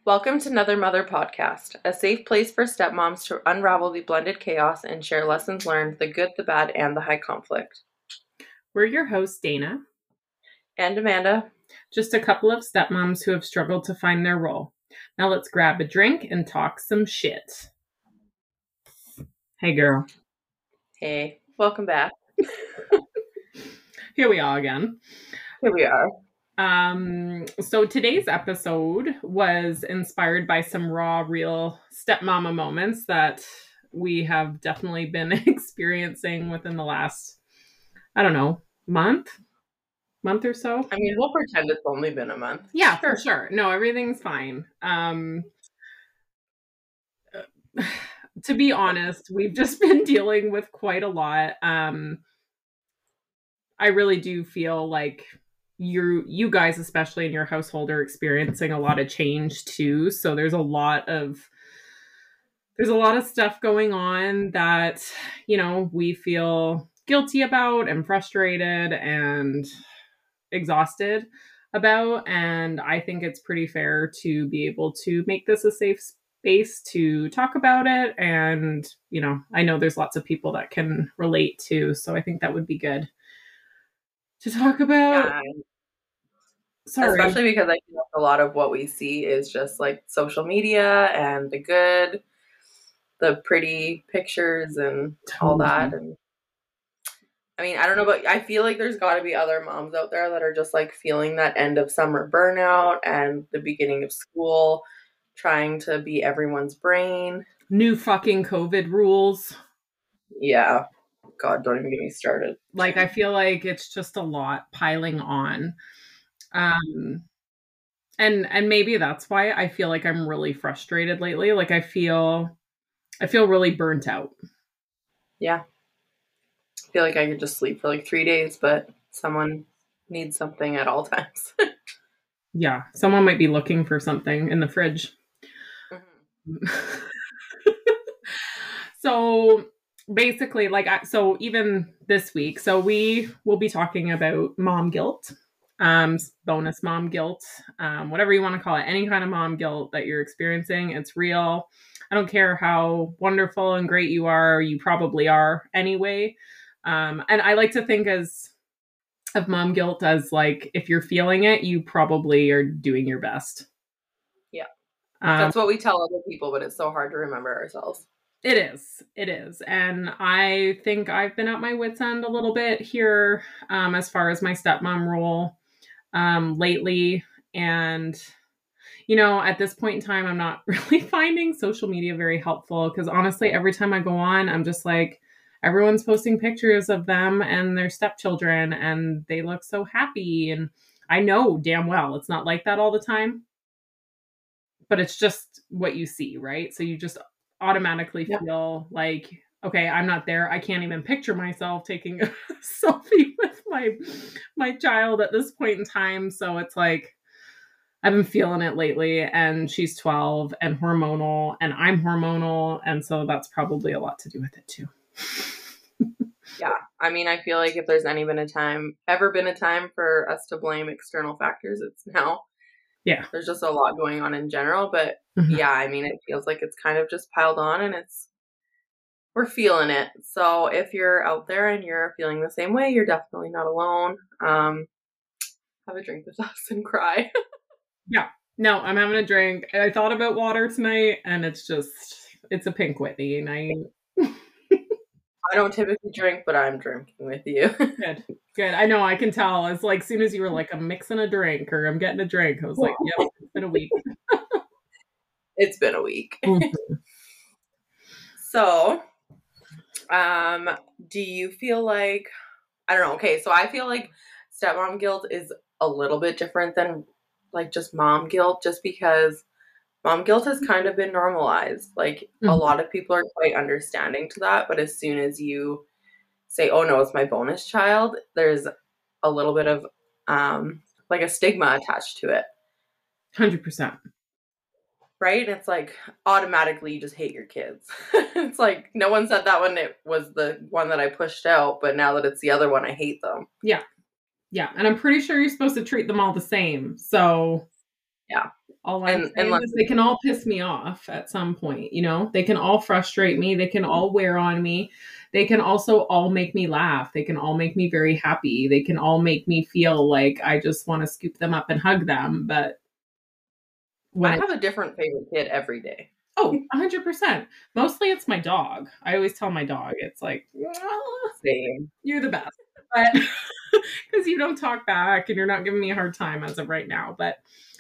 Welcome to Another Mother Podcast, a safe place for stepmoms to unravel the blended chaos and share lessons learned, the good, the bad, and the high conflict. We're your hosts, Dana and Amanda. Just a couple of stepmoms who have struggled to find their role. Now let's grab a drink and talk some shit. Hey, girl. Hey, welcome back. Here we are again. Here we are. So today's episode was inspired by some raw, real stepmama moments that we have definitely been experiencing within the last, month or so. I mean, we'll pretend it's only been a month. Yeah, sure. For sure. No, everything's fine. To be honest, we've just been dealing with quite a lot. I really do feel like you guys, especially in your household, are experiencing a lot of change too. So there's a lot of stuff going on that, we feel guilty about and frustrated and exhausted about. And I think it's pretty fair to be able to make this a safe space to talk about it. And, I know there's lots of people that can relate to, so I think that would be good to talk about. Yeah. Sorry. Especially because I feel like a lot of what we see is just like social media and the good, the pretty pictures and all that. And I mean, I don't know, but I feel like there's got to be other moms out there that are just like feeling that end of summer burnout and the beginning of school, trying to be everyone's brain. New fucking COVID rules. Yeah. God, don't even get me started. Like, I feel like it's just a lot piling on. And maybe that's why I feel like I'm really frustrated lately. Like, I feel really burnt out. Yeah. I feel like I could just sleep for like 3 days, but someone needs something at all times. Yeah. Someone might be looking for something in the fridge. Mm-hmm. So basically, so even this week, so we will be talking about mom guilt, bonus mom guilt, whatever you want to call it, any kind of mom guilt that you're experiencing. It's real. I don't care how wonderful and great you are. You probably are anyway. And I like to think of mom guilt as like, if you're feeling it, you probably are doing your best. Yeah. That's what we tell other people, but it's so hard to remember ourselves. It is. And I think I've been at my wit's end a little bit here, as far as my stepmom role, lately. And, at this point in time, I'm not really finding social media very helpful because honestly, every time I go on, I'm just like, everyone's posting pictures of them and their stepchildren and they look so happy. And I know damn well it's not like that all the time, but it's just what you see, right? So you just automatically feel like, okay, I'm not there. I can't even picture myself taking a selfie with my child at this point in time. So it's like, I've been feeling it lately, and she's 12 and hormonal and I'm hormonal. And so that's probably a lot to do with it too. Yeah. I mean, I feel like if there's ever been a time for us to blame external factors, it's now. Yeah. There's just a lot going on in general, but yeah, I mean, it feels like it's kind of just piled on and we're feeling it. So if you're out there and you're feeling the same way, you're definitely not alone. Have a drink with us and cry. Yeah. No, I'm having a drink. I thought about water tonight and it's a Pink Whitney and I don't typically drink, but I'm drinking with you. Good. I know, I can tell. It's like, as soon as you were like, I'm mixing a drink or I'm getting a drink, I was like, yep, it's been a week. It's been a week. So, do you feel like, I don't know. Okay. So I feel like stepmom guilt is a little bit different than like just mom guilt, just because mom guilt has kind of been normalized. Like a lot of people are quite understanding to that. But as soon as you say, oh no, it's my bonus child, there's a little bit of like a stigma attached to it. 100%. Right? It's like automatically you just hate your kids. It's like no one said that when it was the one that I pushed out, but now that it's the other one, I hate them. Yeah. Yeah. And I'm pretty sure you're supposed to treat them all the same. So yeah. All I'm saying is they can all piss me off at some point, you know? They can all frustrate me. They can all wear on me. They can also all make me laugh. They can all make me very happy. They can all make me feel like I just want to scoop them up and hug them. But I have a different favorite kid every day. Oh, 100%. Mostly it's my dog. I always tell my dog, it's like, same. You're the best. But because you don't talk back and you're not giving me a hard time as of right now. But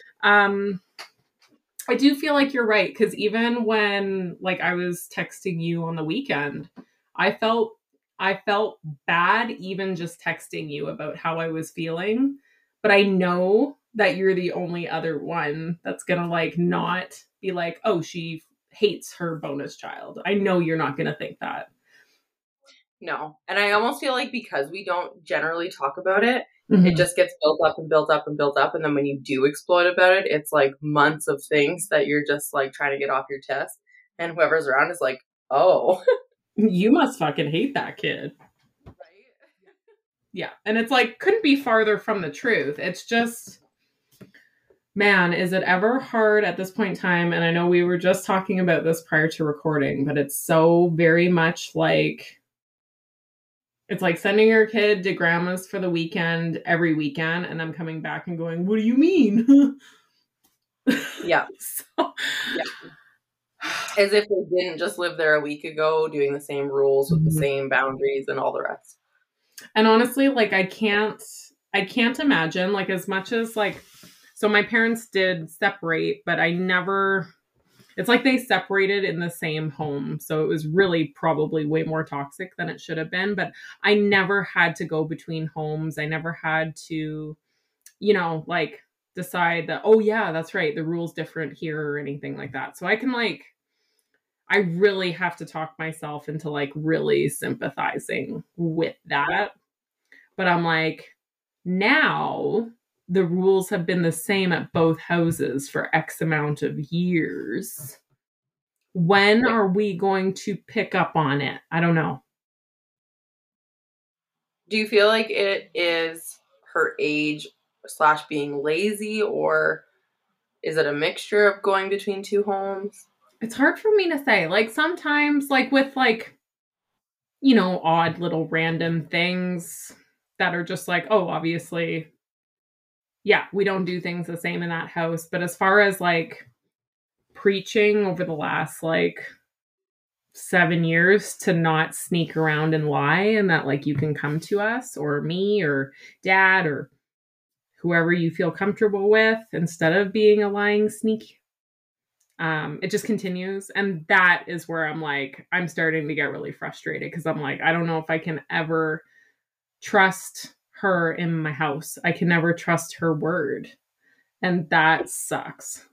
I do feel like you're right, because even when like I was texting you on the weekend, I felt bad even just texting you about how I was feeling. But I know that you're the only other one that's gonna like not be like, oh, she hates her bonus child. I know you're not gonna think that. No. And I almost feel like because we don't generally talk about it, it just gets built up and built up and built up. And then when you do explode about it, it's like months of things that you're just like trying to get off your chest. And whoever's around is like, oh. You must fucking hate that kid. Right? Yeah. And it's like, couldn't be farther from the truth. It's just, man, is it ever hard at this point in time? And I know we were just talking about this prior to recording, but it's so very much like, it's like sending your kid to grandma's for the weekend every weekend and them coming back and going, what do you mean? Yeah. Yeah. As if they didn't just live there a week ago doing the same rules with the same boundaries and all the rest. And honestly, like I can't imagine, like, as much as like, so my parents did separate, but it's like they separated in the same home. So it was really probably way more toxic than it should have been. But I never had to go between homes. I never had to, you know, like decide that, oh yeah, that's right, the rule's different here or anything like that. So I can like, I really have to talk myself into like really sympathizing with that. But I'm like, now the rules have been the same at both houses for X amount of years. When are we going to pick up on it? I don't know. Do you feel like it is her age / being lazy, or is it a mixture of going between two homes? It's hard for me to say. Like sometimes, like with like, you know, odd little random things that are just like, oh, obviously, yeah, we don't do things the same in that house. But as far as like preaching over the last like 7 years to not sneak around and lie, and that like you can come to us or me or dad or whoever you feel comfortable with instead of being a lying sneak. It just continues. And that is where I'm like, I'm starting to get really frustrated because I'm like, I don't know if I can ever trust her in my house. I can never trust her word. And that sucks.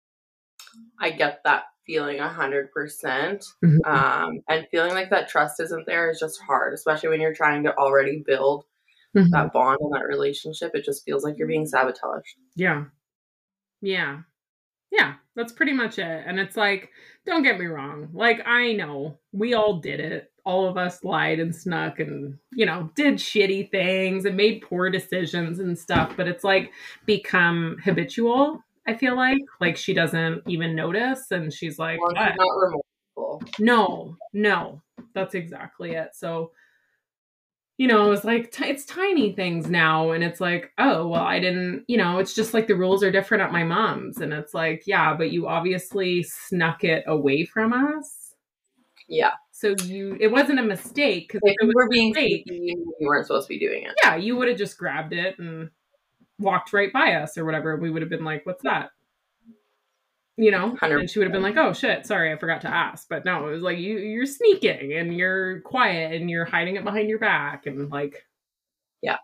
I get that feeling 100%. Mm-hmm. And feeling like that trust isn't there is just hard, especially when you're trying to already build that bond and that relationship. It just feels like you're being sabotaged. Yeah. Yeah. Yeah, that's pretty much it. And it's like, don't get me wrong. Like, I know we all did it. All of us lied and snuck and, you know, did shitty things and made poor decisions and stuff. But it's like become habitual, I feel like she doesn't even notice. And she's like, well, she's not remorseful. No, that's exactly it. So, you know, it's like, it's tiny things now. And it's like, oh, well, I didn't, you know, it's just like the rules are different at my mom's. And it's like, yeah, but you obviously snuck it away from us. Yeah. So it wasn't a mistake. Because if you were being sneaky, you weren't supposed to be doing it. Yeah, you would have just grabbed it and walked right by us or whatever. We would have been like, what's that? You know, 100%. And she would have been like, oh shit, sorry, I forgot to ask. But no, it was like, you're sneaking and you're quiet and you're hiding it behind your back and like, yeah.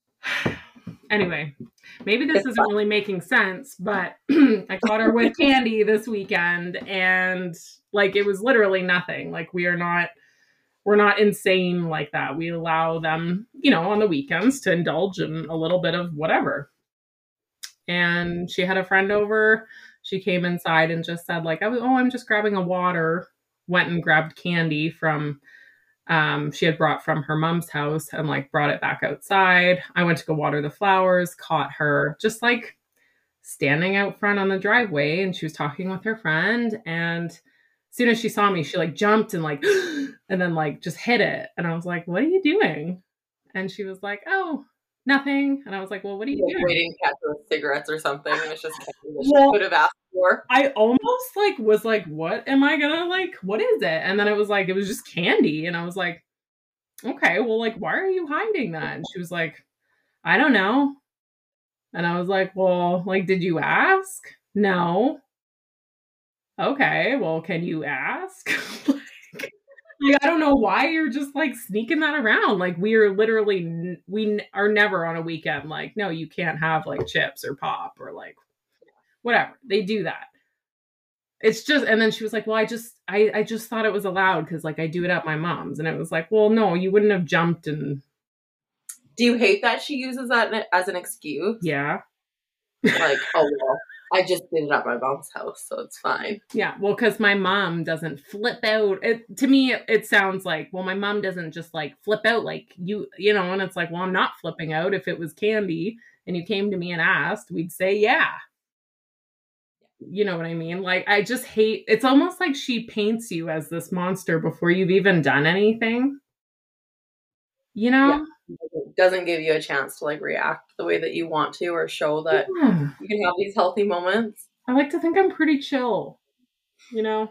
Anyway, maybe this isn't really making sense, but I caught her with candy this weekend and like, it was literally nothing. Like we're not insane like that. We allow them, you know, on the weekends to indulge in a little bit of whatever. And she had a friend over. She came inside and just said like, I'm just grabbing a water. Went and grabbed candy from, she had brought from her mom's house and like brought it back outside. I went to go water the flowers, caught her just like standing out front on the driveway, and she was talking with her friend, and as soon as she saw me, she like jumped and like and then like just hit it. And I was like, what are you doing? And she was like, oh, nothing. And I was like, well, what are you doing? Waiting to catch her with cigarettes or something, and it's just candy that she could have asked for. I almost like was like, what am I gonna like, what is it? And then it was like, it was just candy. And I was like, okay, well, like, why are you hiding that? And she was like, I don't know. And I was like, well, like, did you ask? No. Okay, well, can you ask? like, I don't know why you're just like sneaking that around. Like, we are literally, we are never on a weekend like, no, you can't have like chips or pop or like whatever. They do that. It's just, and then she was like, well, I just thought it was allowed because like I do it at my mom's. And it was like, well, no, you wouldn't have jumped. And do you hate that she uses that as an excuse? Yeah. Like, oh, well, I just did it at my mom's house, so it's fine. Yeah, well, because my mom doesn't flip out. To me, it sounds like, well, my mom doesn't just like flip out like you know, and it's like, well, I'm not flipping out. If it was candy and you came to me and asked, we'd say, yeah. You know what I mean? Like, I just hate, it's almost like she paints you as this monster before you've even done anything. You know? Yeah. It doesn't give you a chance to like react the way that you want to or show that you can have these healthy moments. I like to think I'm pretty chill, you know?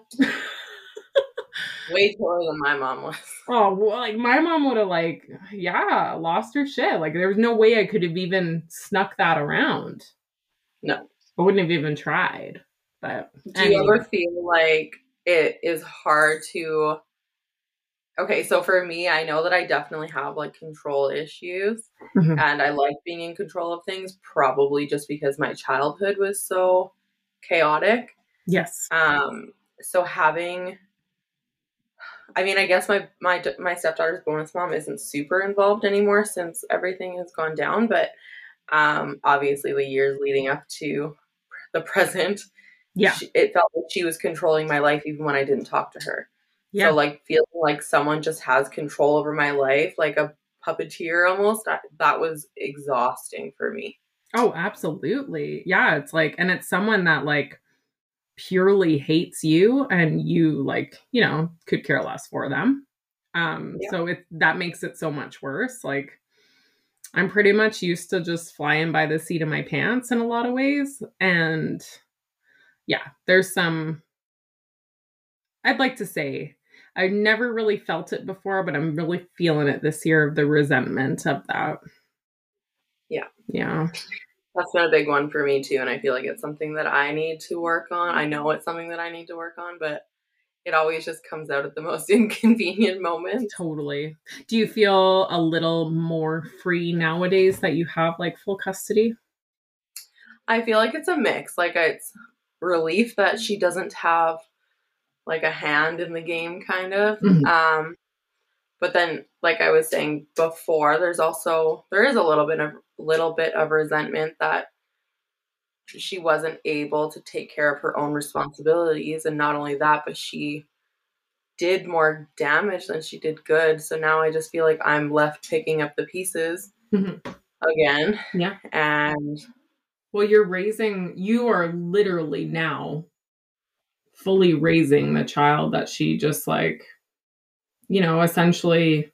Way chiller than my mom was. Oh, well, like my mom would have like, yeah, lost her shit. Like there was no way I could have even snuck that around. No. I wouldn't have even tried. But do you ever feel like it is hard to... Okay, so for me, I know that I definitely have like control issues, and I like being in control of things, probably just because my childhood was so chaotic. Yes. So having, I mean, I guess my stepdaughter's bonus mom isn't super involved anymore since everything has gone down, but obviously the years leading up to the present, it felt like she was controlling my life even when I didn't talk to her. Yeah. So like feeling like someone just has control over my life, like a puppeteer almost, that was exhausting for me. Oh, absolutely. Yeah, it's like, and it's someone that like purely hates you and you like, you know, could care less for them. So that makes it so much worse. Like I'm pretty much used to just flying by the seat of my pants in a lot of ways. And yeah, there's some, I'd like to say, I never really felt it before, but I'm really feeling it this year, of the resentment of that. Yeah. Yeah. That's been a big one for me too. And I feel like it's something that I need to work on. I know it's something that I need to work on, but it always just comes out at the most inconvenient moment. Totally. Do you feel a little more free nowadays that you have like full custody? I feel like it's a mix. Like it's relief that she doesn't have like a hand in the game kind of. But then, like I was saying before, there is a little bit of resentment that she wasn't able to take care of her own responsibilities. And not only that, but she did more damage than she did good. So now I just feel like I'm left picking up the pieces again. Yeah. And well, you are literally now fully raising the child that she just like, you know, essentially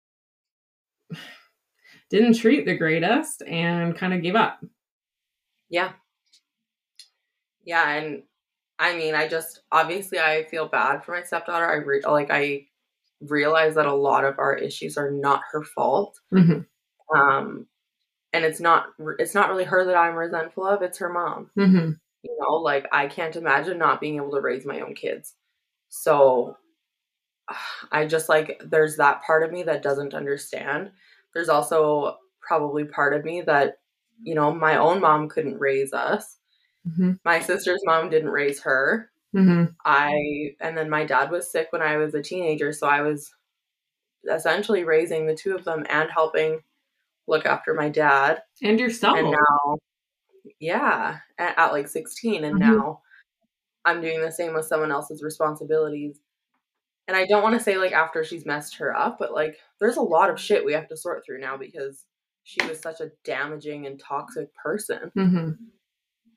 didn't treat the greatest and kind of gave up. Yeah. Yeah. And I mean, obviously I feel bad for my stepdaughter. I realize that a lot of our issues are not her fault. And it's not really her that I'm resentful of. It's her mom. You know, like I can't imagine not being able to raise my own kids. So I just like, there's that part of me that doesn't understand. There's also probably part of me that, you know, my own mom couldn't raise us. My sister's mom didn't raise her. And then my dad was sick when I was a teenager. So I was essentially raising the two of them and helping look after my dad. And yourself. And now, yeah, at like 16. And now I'm doing the same with someone else's responsibilities. And I don't want to say like after she's messed her up, but like there's a lot of shit we have to sort through now because she was such a damaging and toxic person.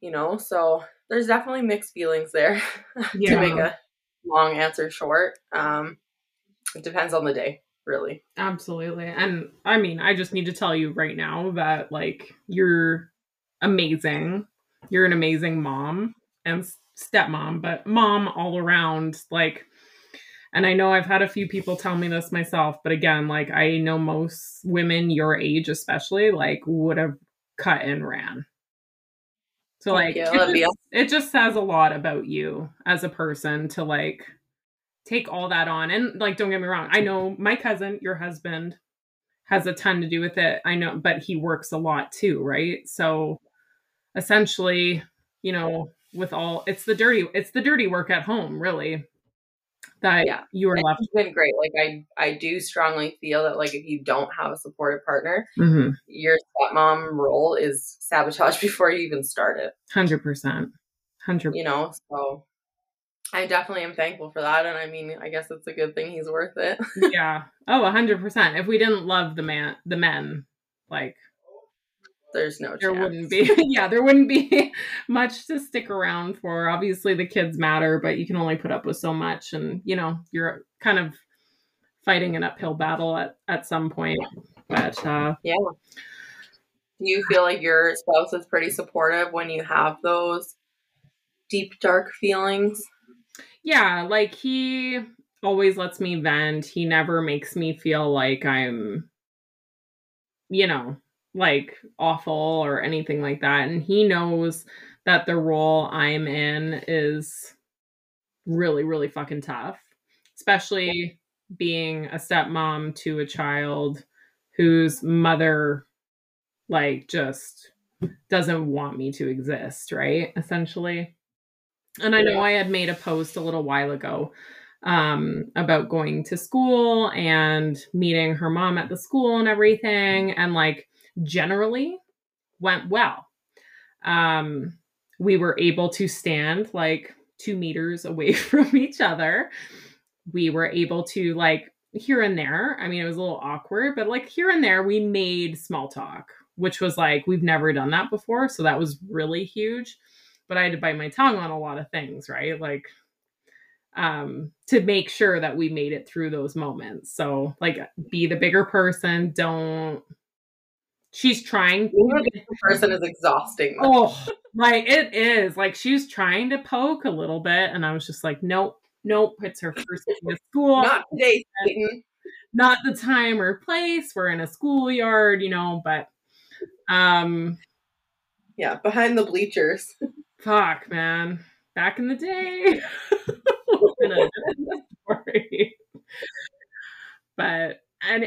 so there's definitely mixed feelings there. To make a long answer short. It depends on the day, really. Absolutely. And I mean, I just need to tell you right now that like you're amazing. You're an amazing mom and stepmom, but mom all around. Like, and I know I've had a few people tell me this myself, but again, like I know most women your age especially like would have cut and ran. So like it just says a lot about you as a person to like take all that on. And like, don't get me wrong, I know my cousin, your husband, has a ton to do with it. I know, but he works a lot too, right? So essentially, with all it's the dirty work at home, really. That you are left. It's been great. Like I do strongly feel that like if you don't have a supportive partner, your stepmom role is sabotaged before you even start it. 100%. So I definitely am thankful for that. And I mean, I guess it's a good thing he's worth it. Yeah. Oh, 100%. If we didn't love the men, like there's no there chance. Wouldn't be. Yeah, there wouldn't be much to stick around for. Obviously the kids matter, but you can only put up with so much. And, you're kind of fighting an uphill battle at some point. But yeah. Do you feel like your spouse is pretty supportive when you have those deep, dark feelings? Yeah, like he always lets me vent. He never makes me feel like I'm, like awful or anything like that. And he knows that the role I'm in is really, really fucking tough, especially being a stepmom to a child whose mother, like, just doesn't want me to exist, right? Essentially. And I know I had made a post a little while ago about going to school and meeting her mom at the school and everything. And like generally went well. We were able to stand like 2 meters away from each other. We were able to like here and there. I mean, it was a little awkward, but like here and there we made small talk, which was like, we've never done that before. So that was really huge. But I had to bite my tongue on a lot of things, right? Like, to make sure that we made it through those moments. So like be the bigger person. She's trying. The bigger person is exhausting. Oh, like it is. Like she's trying to poke a little bit. And I was just like, nope. It's her first day of school. Not today, Satan. Not the time or place. We're in a schoolyard, but yeah, behind the bleachers. Fuck, man. Back in the day. Story. But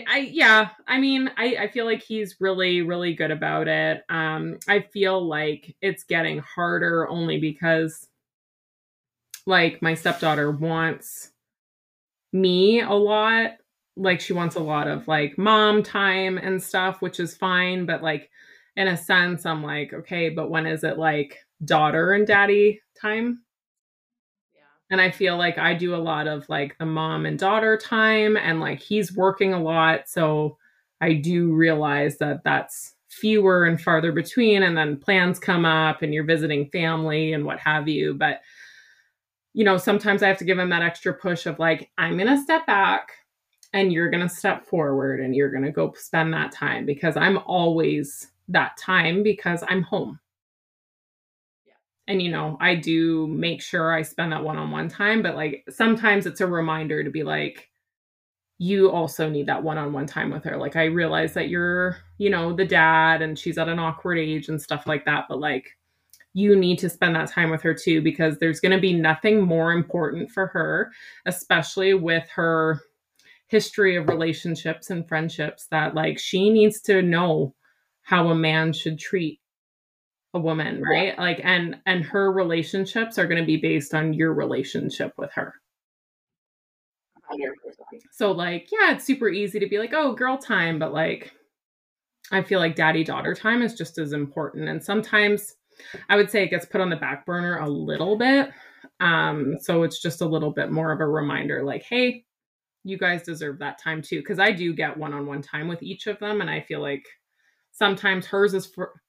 I feel like he's really, really good about it. I feel like it's getting harder only because like my stepdaughter wants me a lot. Like she wants a lot of like mom time and stuff, which is fine. But like in a sense, I'm like, okay, but when is it like daughter and daddy time? And I feel like I do a lot of like the mom and daughter time and like he's working a lot. So I do realize that that's fewer and farther between. And then plans come up and you're visiting family and what have you. But, sometimes I have to give him that extra push of like, I'm going to step back and you're going to step forward and you're going to go spend that time because I'm always that time because I'm home. And, I do make sure I spend that one-on-one time, but like sometimes it's a reminder to be like, you also need that one-on-one time with her. Like I realize that you're, the dad and she's at an awkward age and stuff like that. But like, you need to spend that time with her too, because there's going to be nothing more important for her, especially with her history of relationships and friendships, that like she needs to know how a man should treat a woman, right? Yeah. Like, and her relationships are going to be based on your relationship with her. 100%. So like, yeah, it's super easy to be like, oh, girl time. But like, I feel like daddy-daughter time is just as important. And sometimes I would say it gets put on the back burner a little bit. So it's just a little bit more of a reminder like, hey, you guys deserve that time too. Cause I do get one-on-one time with each of them. And I feel like sometimes hers is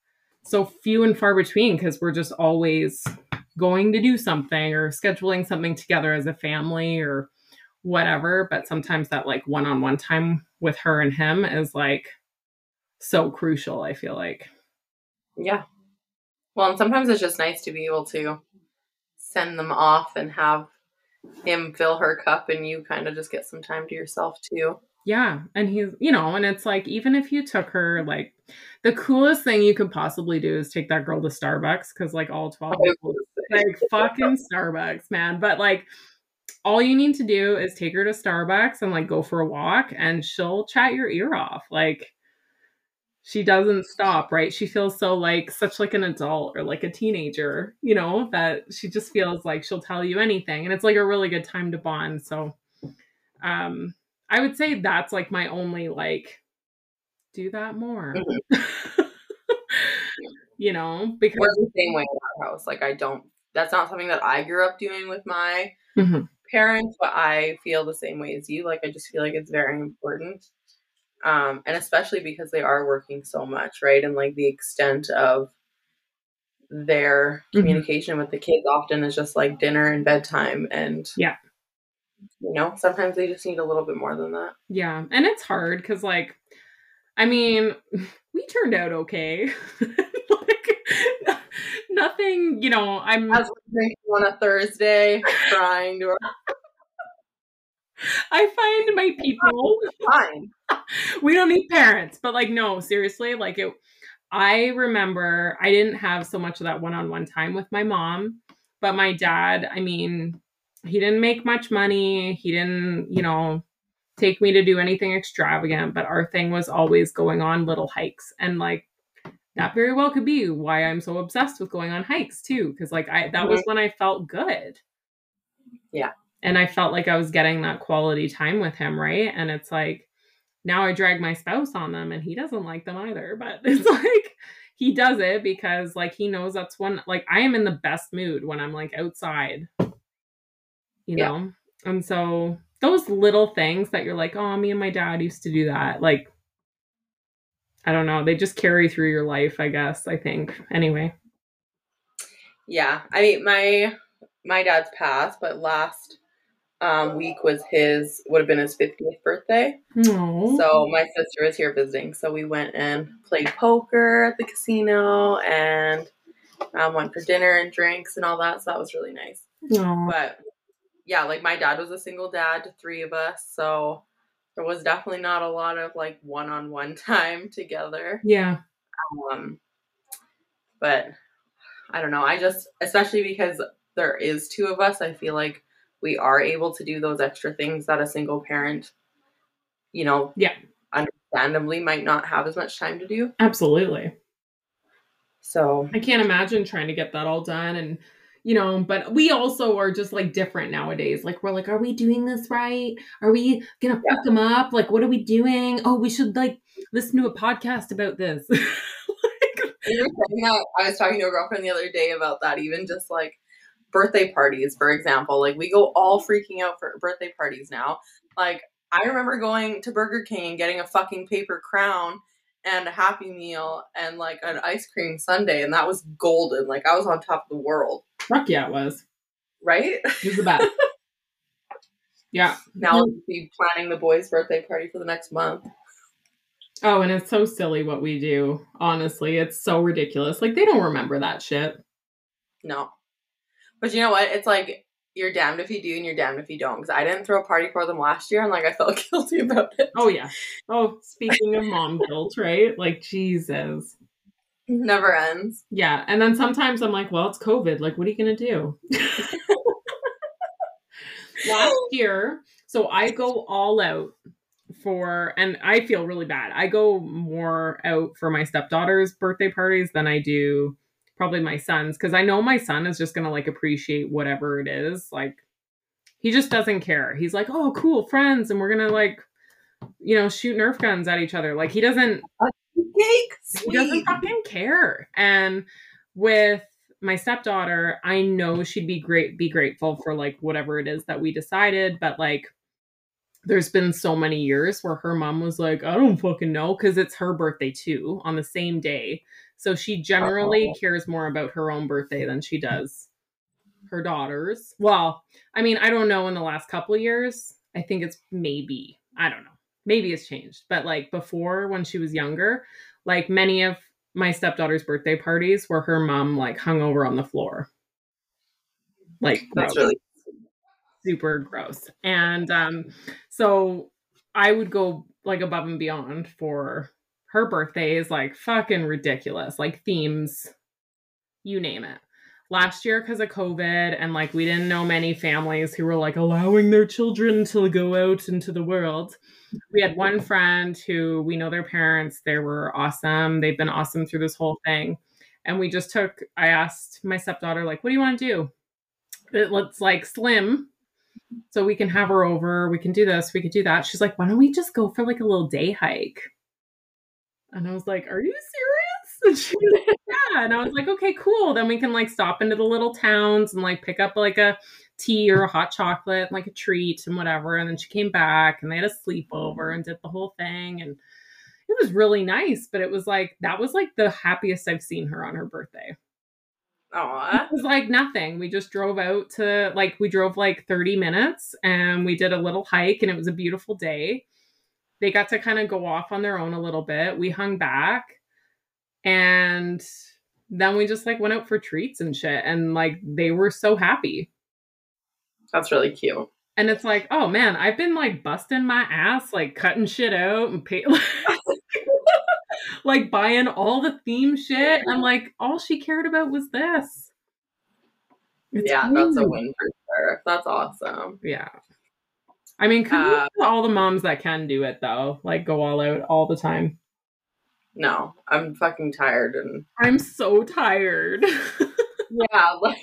so few and far between because we're just always going to do something or scheduling something together as a family or whatever. But sometimes that like one-on-one time with her and him is like so crucial, I feel like. Yeah. Well, and sometimes it's just nice to be able to send them off and have him fill her cup and you kind of just get some time to yourself too. Yeah. And he's, you know, and it's like, even if you took her, like, the coolest thing you could possibly do is take that girl to Starbucks because, like, all 12 people, like, fucking Starbucks, man. But, like, all you need to do is take her to Starbucks and, like, go for a walk and she'll chat your ear off. Like, she doesn't stop, right? She feels so, like, such like an adult or like a teenager, you know, that she just feels like she'll tell you anything. And it's, like, a really good time to bond. So, I would say that's like my only like do that more. Mm-hmm. You know, because we're the same way in our house. Like that's not something that I grew up doing with my parents, but I feel the same way as you. Like I just feel like it's very important. And especially because they are working so much, right? And like the extent of their communication with the kids often is just like dinner and bedtime and yeah. You know, sometimes they just need a little bit more than that. Yeah. And it's hard because, like, I mean, we turned out okay. Like, nothing, you know, I was drinking on a Thursday, crying to her. I find my people. Fine. We don't need parents. But, like, no, seriously, like, I remember I didn't have so much of that one-on-one time with my mom. But my dad, I mean, he didn't make much money. He didn't, you know, take me to do anything extravagant, but our thing was always going on little hikes. And like that very well could be why I'm so obsessed with going on hikes too. Cause like that was when I felt good. Yeah. And I felt like I was getting that quality time with him. Right. And it's like, now I drag my spouse on them and he doesn't like them either, but it's like, he does it because like, he knows that's when like I am in the best mood when I'm like outside, you know? And so those little things that you're like, oh, me and my dad used to do that. Like, I don't know. They just carry through your life, I guess, I think. Anyway. Yeah. I mean, my dad's passed, but last week would have been his 50th birthday. Aww. So my sister was here visiting. So we went and played poker at the casino and went for dinner and drinks and all that. So that was really nice. Aww. But yeah, like my dad was a single dad to 3 of us. So there was definitely not a lot of like one-on-one time together. Yeah. But I don't know. Especially because there is 2 of us, I feel like we are able to do those extra things that a single parent, you know, understandably might not have as much time to do. Absolutely. So I can't imagine trying to get that all done. And, you know, but we also are just like different nowadays. Like, we're like, are we doing this right? Are we going to fuck them up? Like, what are we doing? Oh, we should like listen to a podcast about this. I was talking to a girlfriend the other day about that, even just like birthday parties, for example. Like we go all freaking out for birthday parties now. Like I remember going to Burger King and getting a fucking paper crown and a Happy Meal and like an ice cream sundae, and that was golden. Like I was on top of the world. Fuck yeah, it was. Right? It was the best. Yeah. Now we'll be planning the boys' birthday party for the next month. Oh, and it's so silly what we do. Honestly, it's so ridiculous. Like, they don't remember that shit. No. But you know what? It's like, you're damned if you do and you're damned if you don't. Because I didn't throw a party for them last year and, like, I felt guilty about it. Oh, yeah. Oh, speaking of mom guilt, right? Like, Jesus. Never ends. Yeah. And then sometimes I'm like, well, it's COVID. Like, what are you going to do? Last year, so I go all out and I feel really bad. I go more out for my stepdaughter's birthday parties than I do probably my son's, because I know my son is just going to like appreciate whatever it is. Like, he just doesn't care. He's like, oh, cool, friends. And we're going to like, you know, shoot Nerf guns at each other. Like, he doesn't fucking care. And with my stepdaughter, I know she'd be grateful for like whatever it is that we decided, but like, there's been so many years where her mom was like, I don't fucking know, because it's her birthday too on the same day. So she generally cares more about her own birthday than she does her daughter's. Well, I mean, I don't know in the last couple of years. I think it's maybe, I don't know. Maybe it's changed. But like before, when she was younger, like many of my stepdaughter's birthday parties where her mom like hung over on the floor. Like that's really super gross. And so I would go like above and beyond for her birthdays, like fucking ridiculous, like themes, you name it. Last year, because of COVID, and like we didn't know many families who were like allowing their children to go out into the world. We had one friend who we know their parents, they were awesome. They've been awesome through this whole thing. And we just I asked my stepdaughter, like, what do you want to do? Let's like slim so we can have her over. We can do this. We could do that. She's like, why don't we just go for like a little day hike? And I was like, are you serious? And she was like, yeah. And I was like, okay, cool. Then we can like stop into the little towns and like pick up like a tea or a hot chocolate, like a treat and whatever. And then she came back and they had a sleepover and did the whole thing. And it was really nice. But it was like, that was like the happiest I've seen her on her birthday. Aww. It was like nothing. We just drove out to we drove like 30 minutes and we did a little hike and it was a beautiful day. They got to kind of go off on their own a little bit. We hung back and then we just like went out for treats and shit. And like, they were so happy. That's really cute. And it's like, oh man, I've been like busting my ass, like cutting shit out and like buying all the theme shit. I'm like, all she cared about was this. Yeah, that's a win for sure. That's awesome. Yeah. I mean, all the moms that can do it though, like go all out all the time. No, I'm fucking tired and I'm so tired. Yeah, like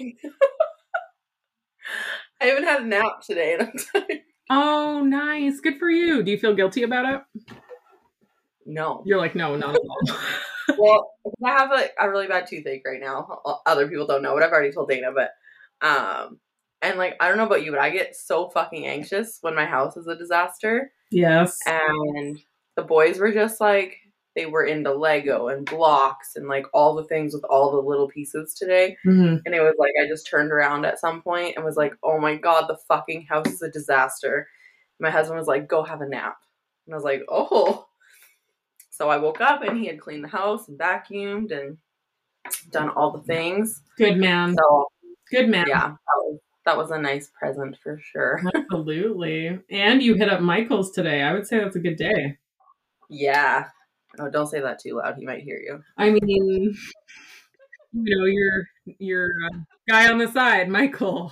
I haven't had a nap today and I'm tired. Oh, nice. Good for you. Do you feel guilty about it? No. You're like, no, not at all. Well, I have a really bad toothache right now. Other people don't know what I've already told Dana, but and like, I don't know about you, but I get so fucking anxious when my house is a disaster. Yes. And the boys were just like, they were into Lego and blocks and like all the things with all the little pieces today. Mm-hmm. And it was like, I just turned around at some point and was like, oh my God, the fucking house is a disaster. My husband was like, go have a nap. And I was like, oh. So I woke up and he had cleaned the house and vacuumed and done all the things. Good man. So, good man. Yeah, that was a nice present for sure. Absolutely. And you hit up Michael's today. I would say that's a good day. Yeah. Oh, don't say that too loud. He might hear you. I mean, you know, your guy on the side, Michael.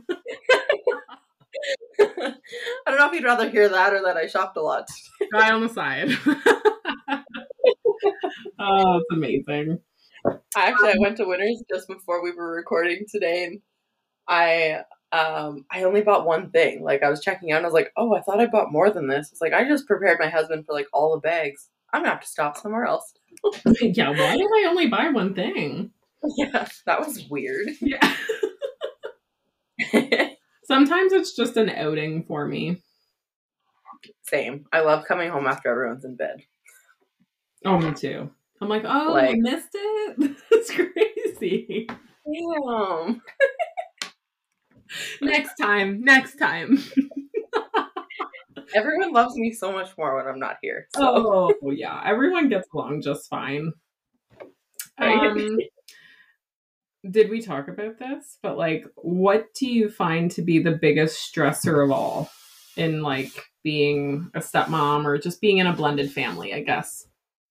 I don't know if you'd rather hear that or that I shopped a lot. Guy on the side. Oh, it's amazing. I went to Winners just before we were recording today, and I only bought one thing. Like, I was checking out, and I was like, oh, I thought I bought more than this. It's like, I just prepared my husband for, like, all the bags. I'm gonna have to stop somewhere else. Yeah, why did I only buy one thing? Yeah, that was weird. Yeah. Sometimes it's just an outing for me. Same. I love coming home after everyone's in bed. Oh, me too. I'm like, oh, I missed it? It's crazy. Damn. Next time. Everyone loves me so much more when I'm not here. So. Oh, yeah. Everyone gets along just fine. Did we talk about this? But, like, what do you find to be the biggest stressor of all in, like, being a stepmom or just being in a blended family, I guess?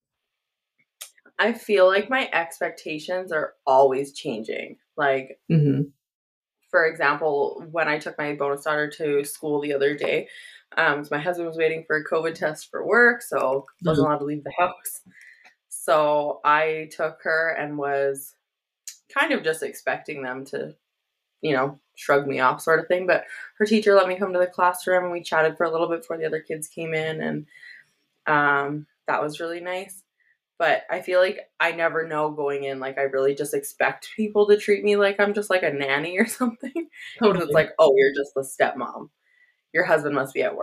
I feel like my expectations are always changing. Like, for example, when I took my bonus daughter to school the other day, so my husband was waiting for a COVID test for work, so wasn't allowed to leave the house. So I took her and was kind of just expecting them to, you know, shrug me off sort of thing. But her teacher let me come to the classroom and we chatted for a little bit before the other kids came in. And that was really nice. But I feel like I never know going in. Like, I really just expect people to treat me like I'm just like a nanny or something. Totally. It's like, oh, you're just the stepmom. Your husband must be at work.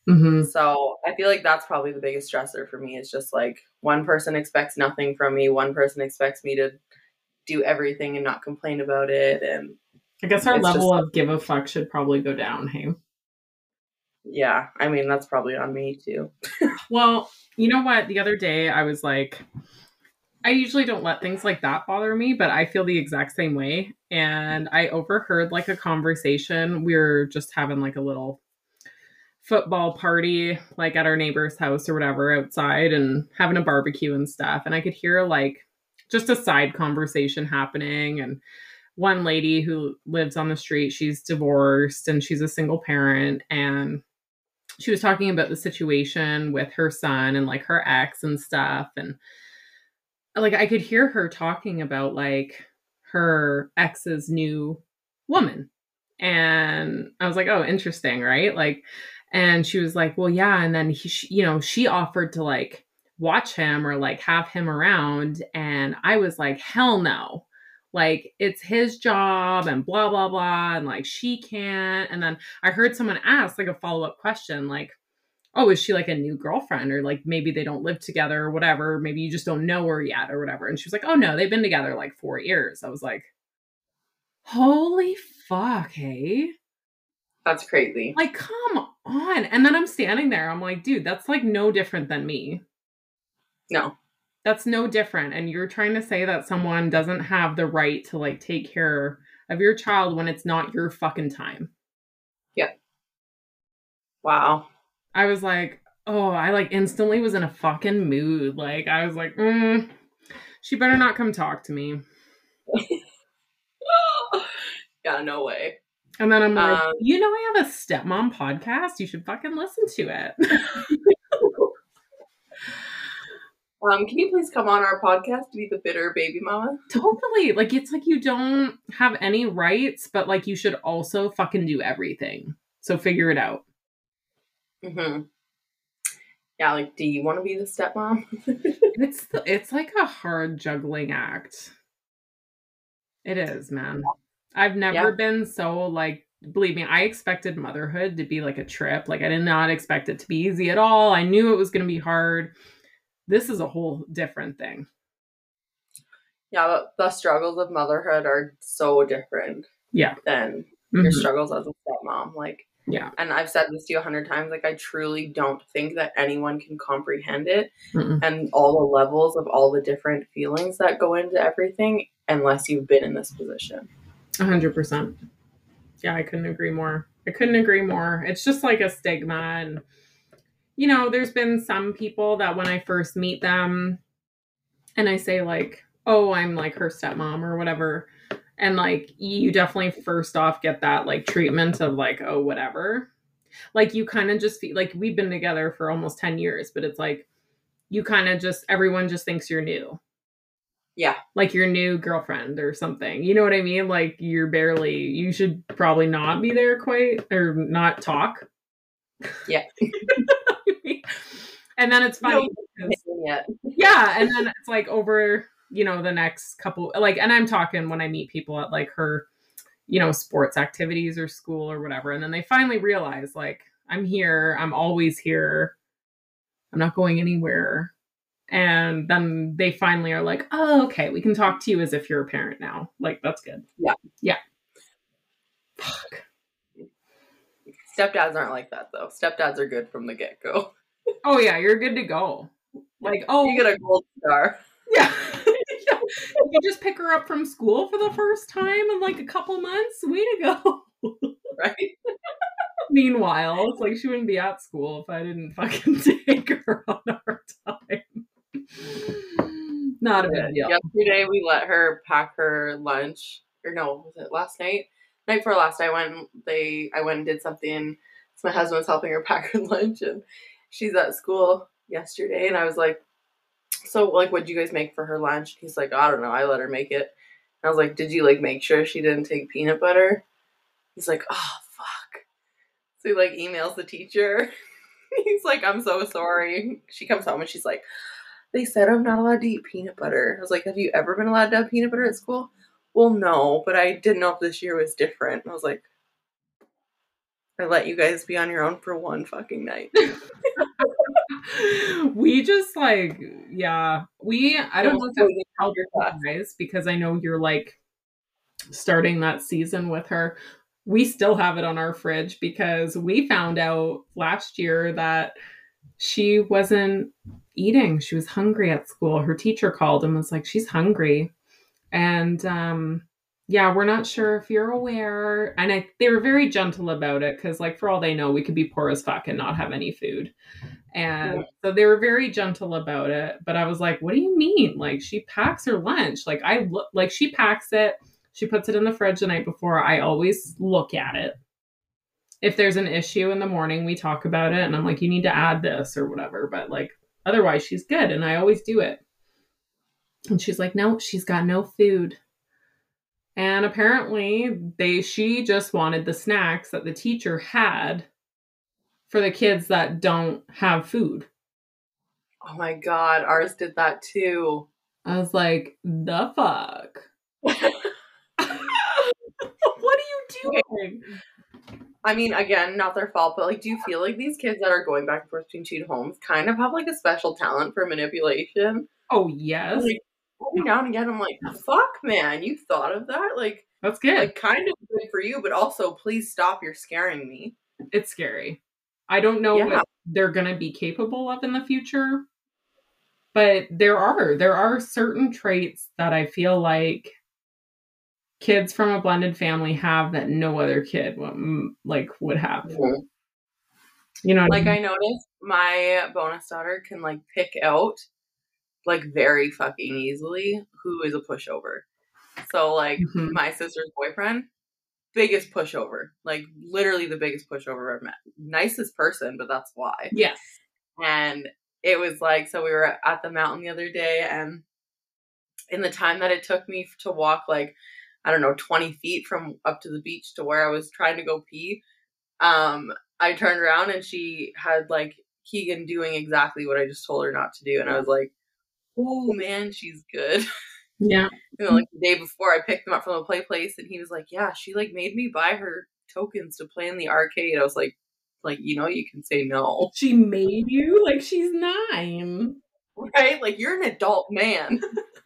Mm-hmm. So I feel like that's probably the biggest stressor for me. Is just like one person expects nothing from me. One person expects me to do everything and not complain about it. And I guess our it's level just, of give a fuck should probably go down, hey? yeah, I mean, that's probably on me too. Well, you know what? The other day I was like, I usually don't let things like that bother me, but I feel the exact same way. And I overheard like a conversation. We were just having like a little football party, like at our neighbor's house or whatever outside and having a barbecue and stuff. And I could hear like just a side conversation happening. And one lady who lives on the street, she's divorced and she's a single parent. And she was talking about the situation with her son and like her ex and stuff. And like I could hear her talking about like her ex's new woman. And I was like, oh, interesting, right? Like, and she was like, well, yeah. And then she offered to like watch him or like have him around. And I was like, hell no. Like, it's his job and blah, blah, blah. And like, she can't. And then I heard someone ask like a follow up question, like, oh, is she like a new girlfriend or like maybe they don't live together or whatever? Maybe you just don't know her yet or whatever. And she was like, oh no, they've been together like 4 years. I was like, holy fuck, hey? That's crazy. Like, come on. And then I'm standing there. I'm like, dude, that's like no different than me. No. That's no different. And you're trying to say that someone doesn't have the right to like take care of your child when it's not your fucking time. Yeah. Wow. I was like, oh, I like instantly was in a fucking mood. Like, I was like, she better not come talk to me. Yeah, no way. And then I'm like, I have a stepmom podcast. You should fucking listen to it. Can you please come on our podcast to be the bitter baby mama? Totally. Like, it's like you don't have any rights, but like you should also fucking do everything. So figure it out. Mm-hmm. Yeah, like, do you want to be the stepmom? It's like a hard juggling act. It is, man. I've never been so like, believe me, I expected motherhood to be like a trip. Like, I did not expect it to be easy at all. I knew it was going to be hard. This is a whole different thing. Yeah, the struggles of motherhood are so different. Yeah. Than your struggles as a stepmom. Like, yeah. And I've said this to you 100 times. Like, I truly don't think that anyone can comprehend it and all the levels of all the different feelings that go into everything unless you've been in this position. 100%. Yeah, I couldn't agree more. It's just like a stigma. And, there's been some people that when I first meet them and I say like, oh, I'm like her stepmom or whatever. And like, you definitely first off get that like treatment of like, oh, whatever. Like you kind of just feel like we've been together for almost 10 years, but it's like, you kind of just, everyone just thinks you're new. Yeah. Like your new girlfriend or something. You know what I mean? Like you should probably not be there quite or not talk. Yeah. And then it's funny. Yeah. And then it's like over, the next couple, like, and I'm talking when I meet people at like her, sports activities or school or whatever. And then they finally realize like, I'm here. I'm always here. I'm not going anywhere. And then they finally are like, oh, okay, we can talk to you as if you're a parent now. Like, that's good. Yeah. Yeah. Fuck. Stepdads aren't like that, though. Stepdads are good from the get-go. Oh, yeah, you're good to go. Like, oh. You get a gold star. Yeah. You just pick her up from school for the first time in like a couple months. Way to go. Right? Meanwhile, it's like she wouldn't be at school if I didn't fucking take her on our time. Not a big deal. Yesterday we let her pack her lunch. Or no, was it last night? Night before last, I went and did something. So my husband was helping her pack her lunch, and she's at school yesterday, and I was like, so like, what'd you guys make for her lunch? He's like, I don't know, I let her make it. And I was like, did you like make sure she didn't take peanut butter? He's like, oh fuck. So he like emails the teacher. He's like, I'm so sorry. She comes home and she's like, they said I'm not allowed to eat peanut butter. I was like, have you ever been allowed to have peanut butter at school? Well, no, but I didn't know if this year was different. And I was like, I let you guys be on your own for one fucking night. We just like, yeah, I don't know if it helped you guys because I know you're like starting that season with her. We still have it on our fridge because we found out last year that she wasn't eating. She was hungry at school. Her teacher called and was like, she's hungry. And yeah, we're not sure if you're aware. And they were very gentle about it because, like, for all they know, we could be poor as fuck and not have any food. And so they were very gentle about it. But I was like, what do you mean? Like, she packs her lunch. Like, she packs it. She puts it in the fridge the night before. I always look at it. If there's an issue in the morning, we talk about it. And I'm like, you need to add this or whatever. But like, otherwise, she's good. And I always do it. And she's like, no, she's got no food. And apparently she just wanted the snacks that the teacher had for the kids that don't have food. Oh my God, ours did that too. I was like, the fuck? What are you doing? I mean, again, not their fault, but like, do you feel like these kids that are going back and forth between two homes kind of have like a special talent for manipulation? Oh, yes. Like, going down again, I'm like, fuck, man, you thought of that? Like, that's good. Like, kind of good for you, but also, please stop. You're scaring me. It's scary. I don't know what they're going to be capable of in the future, but there are certain traits that I feel like kids from a blended family have that no other kid would have. Mm-hmm. You know, like I noticed my bonus daughter can like pick out like very fucking easily who is a pushover. So like my sister's boyfriend, biggest pushover, like literally the biggest pushover I've met. Nicest person, but that's why. Yes. And it was like, so we were at the mountain the other day, and in the time that it took me to walk like, I don't know, 20 feet from up to the beach to where I was trying to go pee, I turned around and she had like Keegan doing exactly what I just told her not to do. And I was like, oh man, she's good. Yeah. You know, like the day before I picked him up from the play place and he was like, yeah, she like made me buy her tokens to play in the arcade. I was like, you know, you can say no. She made you? Like, she's 9. Right? Like, you're an adult man.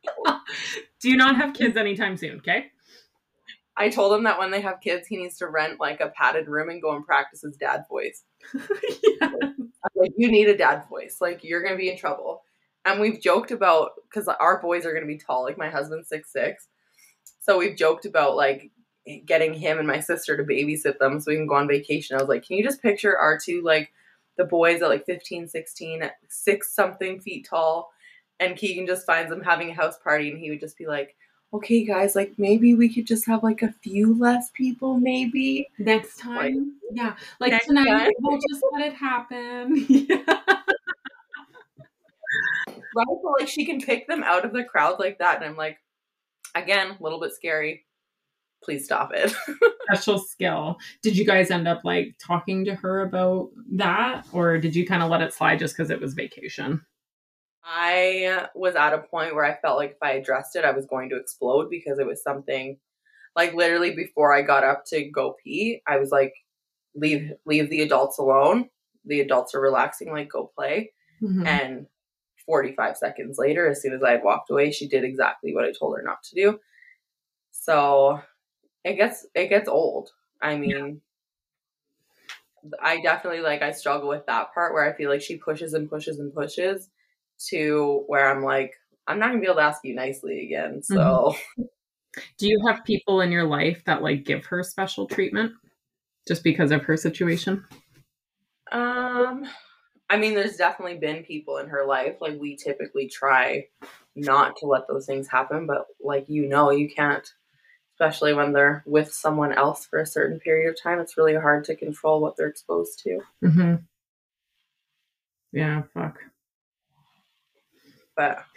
Do not have kids anytime soon, okay? I told him that when they have kids, he needs to rent like a padded room and go and practice his dad voice. Yeah. Like, you need a dad voice. Like, you're going to be in trouble. And we've joked about, because our boys are going to be tall. Like, my husband's 6'6". So we've joked about, like, getting him and my sister to babysit them so we can go on vacation. I was like, can you just picture our two, like, the boys at, like, 15, 16, at 6-something feet tall, and Keegan just finds them having a house party, and he would just be like, okay, guys, like, maybe we could just have, like, a few less people, maybe. Next time? Like, yeah. Like, tonight, we'll just let it happen. Yeah. Right? So, like, she can pick them out of the crowd like that, and I'm like, again, a little bit scary. Please stop it. Special skill. Did you guys end up, like, talking to her about that, or did you kind of let it slide just because it was vacation? I was at a point where I felt like if I addressed it, I was going to explode because it was something, like, literally before I got up to go pee, I was like, leave the adults alone. The adults are relaxing, like, go play. Mm-hmm. And 45 seconds later, as soon as I had walked away, she did exactly what I told her not to do. So it gets old. I mean, I definitely, like, I struggle with that part where I feel like she pushes and pushes and pushes to where I'm like, I'm not gonna be able to ask you nicely again. So do you have people in your life that, like, give her special treatment just because of her situation? I mean, there's definitely been people in her life. Like, we typically try not to let those things happen, but, like, you know, you can't, especially when they're with someone else for a certain period of time. It's really hard to control what they're exposed to. Mm-hmm. Yeah, fuck. But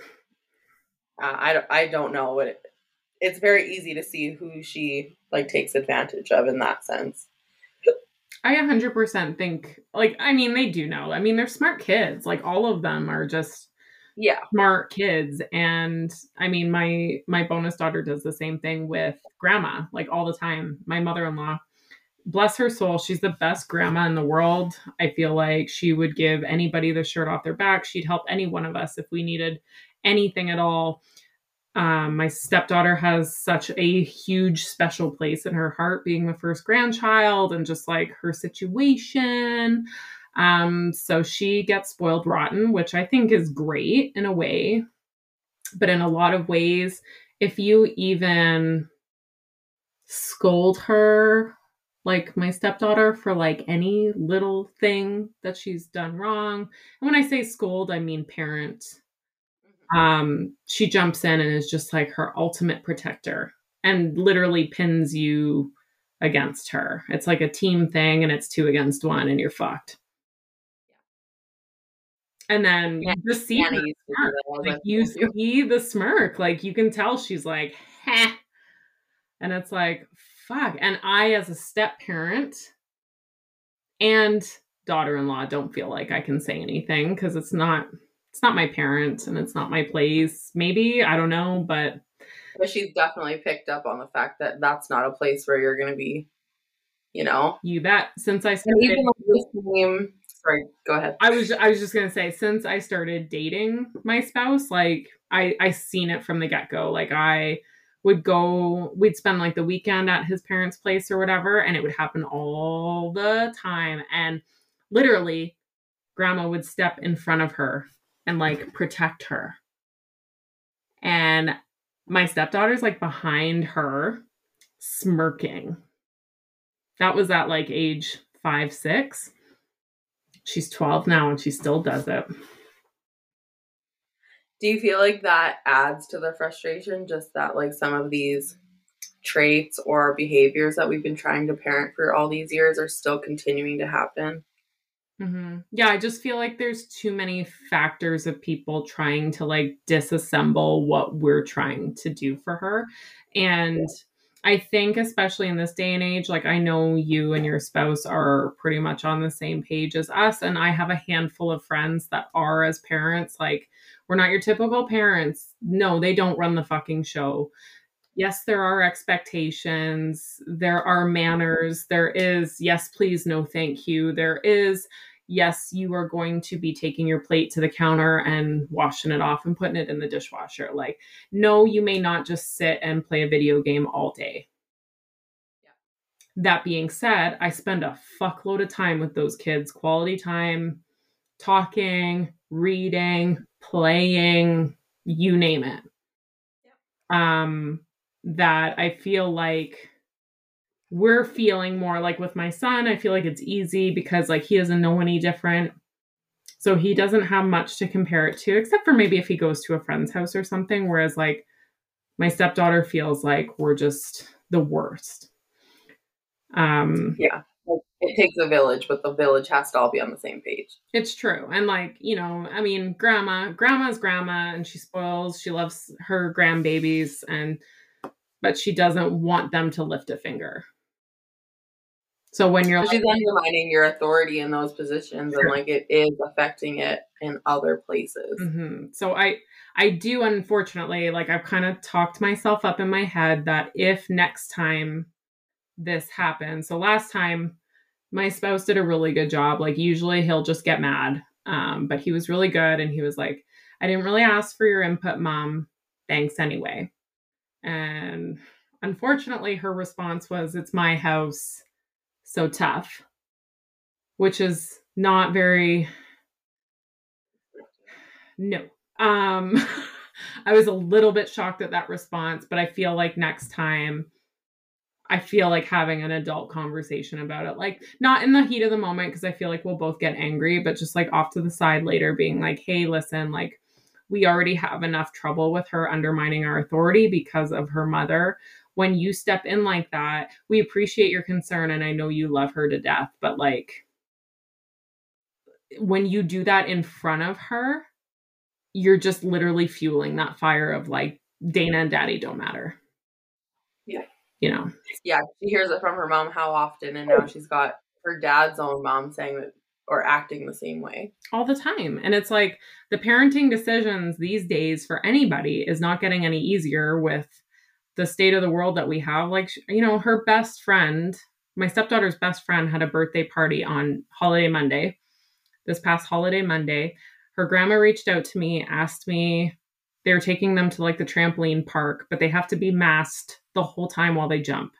I don't know what it's very easy to see who she, like, takes advantage of in that sense. I 100% think, like, I mean, they do know. I mean, they're smart kids. Like, all of them are just smart kids. And I mean, my bonus daughter does the same thing with grandma, like, all the time. My mother-in-law, bless her soul, she's the best grandma in the world. I feel like she would give anybody the shirt off their back. She'd help any one of us if we needed anything at all. My stepdaughter has such a huge special place in her heart, being the first grandchild and just like her situation. So she gets spoiled rotten, which I think is great in a way. But in a lot of ways, if you even scold her, like my stepdaughter, for like any little thing that she's done wrong, and when I say scold, I mean parent, she jumps in and is just like her ultimate protector and literally pins you against her. It's like a team thing and it's 2 against 1 and you're fucked. And then you just see the smirk. Like you see the smirk. Like you can tell she's like, heh. And it's like, fuck. And I, as a step parent and daughter-in-law, don't feel like I can say anything because it's not my parent and it's not my place. Maybe, I don't know, but she's definitely picked up on the fact that that's not a place where you're going to be, you know. You bet. Since I started, sorry, go ahead. I was just gonna say, since I started dating my spouse, like I seen it from the get-go. Like we'd spend like the weekend at his parents' place or whatever, and it would happen all the time. And literally, grandma would step in front of her and like protect her. And my stepdaughter's like behind her, smirking. That was at like age 5, 6. She's 12 now and she still does it. Do you feel like that adds to the frustration? Just that like some of these traits or behaviors that we've been trying to parent for all these years are still continuing to happen? Mm-hmm. Yeah, I just feel like there's too many factors of people trying to like disassemble what we're trying to do for her. And I think especially in this day and age, like I know you and your spouse are pretty much on the same page as us. And I have a handful of friends that are as parents. Like, we're not your typical parents. No, they don't run the fucking show. Yes, there are expectations. There are manners. There is, yes, please, no, thank you. There is, yes, you are going to be taking your plate to the counter and washing it off and putting it in the dishwasher. Like, no, you may not just sit and play a video game all day. Yeah. That being said, I spend a fuckload of time with those kids, quality time, talking, reading, playing, you name it. Yeah. That I feel like we're feeling more like with my son. I feel like it's easy because like he doesn't know any different. So he doesn't have much to compare it to, except for maybe if he goes to a friend's house or something. Whereas like my stepdaughter feels like we're just the worst. Yeah. It takes a village, but the village has to all be on the same page. It's true. And like, you know, I mean, grandma's grandma and she spoils, she loves her grandbabies but she doesn't want them to lift a finger. So when you're she's undermining your authority in those positions, and like it is affecting it in other places. Mm-hmm. So I do, unfortunately, like I've kind of talked myself up in my head that if next time this happens, so last time my spouse did a really good job. Like usually he'll just get mad, but he was really good, and he was like, "I didn't really ask for your input, Mom. Thanks anyway." And unfortunately, her response was, "It's my house, so tough," which is not very. No. I was a little bit shocked at that response, but I feel like next time I feel like having an adult conversation about it, like not in the heat of the moment, because I feel like we'll both get angry, but just like off to the side later being like, hey, listen, like we already have enough trouble with her undermining our authority because of her mother. When you step in like that, we appreciate your concern and I know you love her to death, but like when you do that in front of her, you're just literally fueling that fire of like Dana and Daddy don't matter. Yeah. You know? Yeah, she hears it from her mom how often, and now she's got her dad's own mom saying that or acting the same way. All the time. And it's like the parenting decisions these days for anybody is not getting any easier with the state of the world that we have. Like, you know, her best friend, my stepdaughter's best friend had a birthday party on holiday Monday, this past holiday Monday. Her grandma reached out to me, asked me, they're taking them to like the trampoline park, but they have to be masked the whole time while they jump.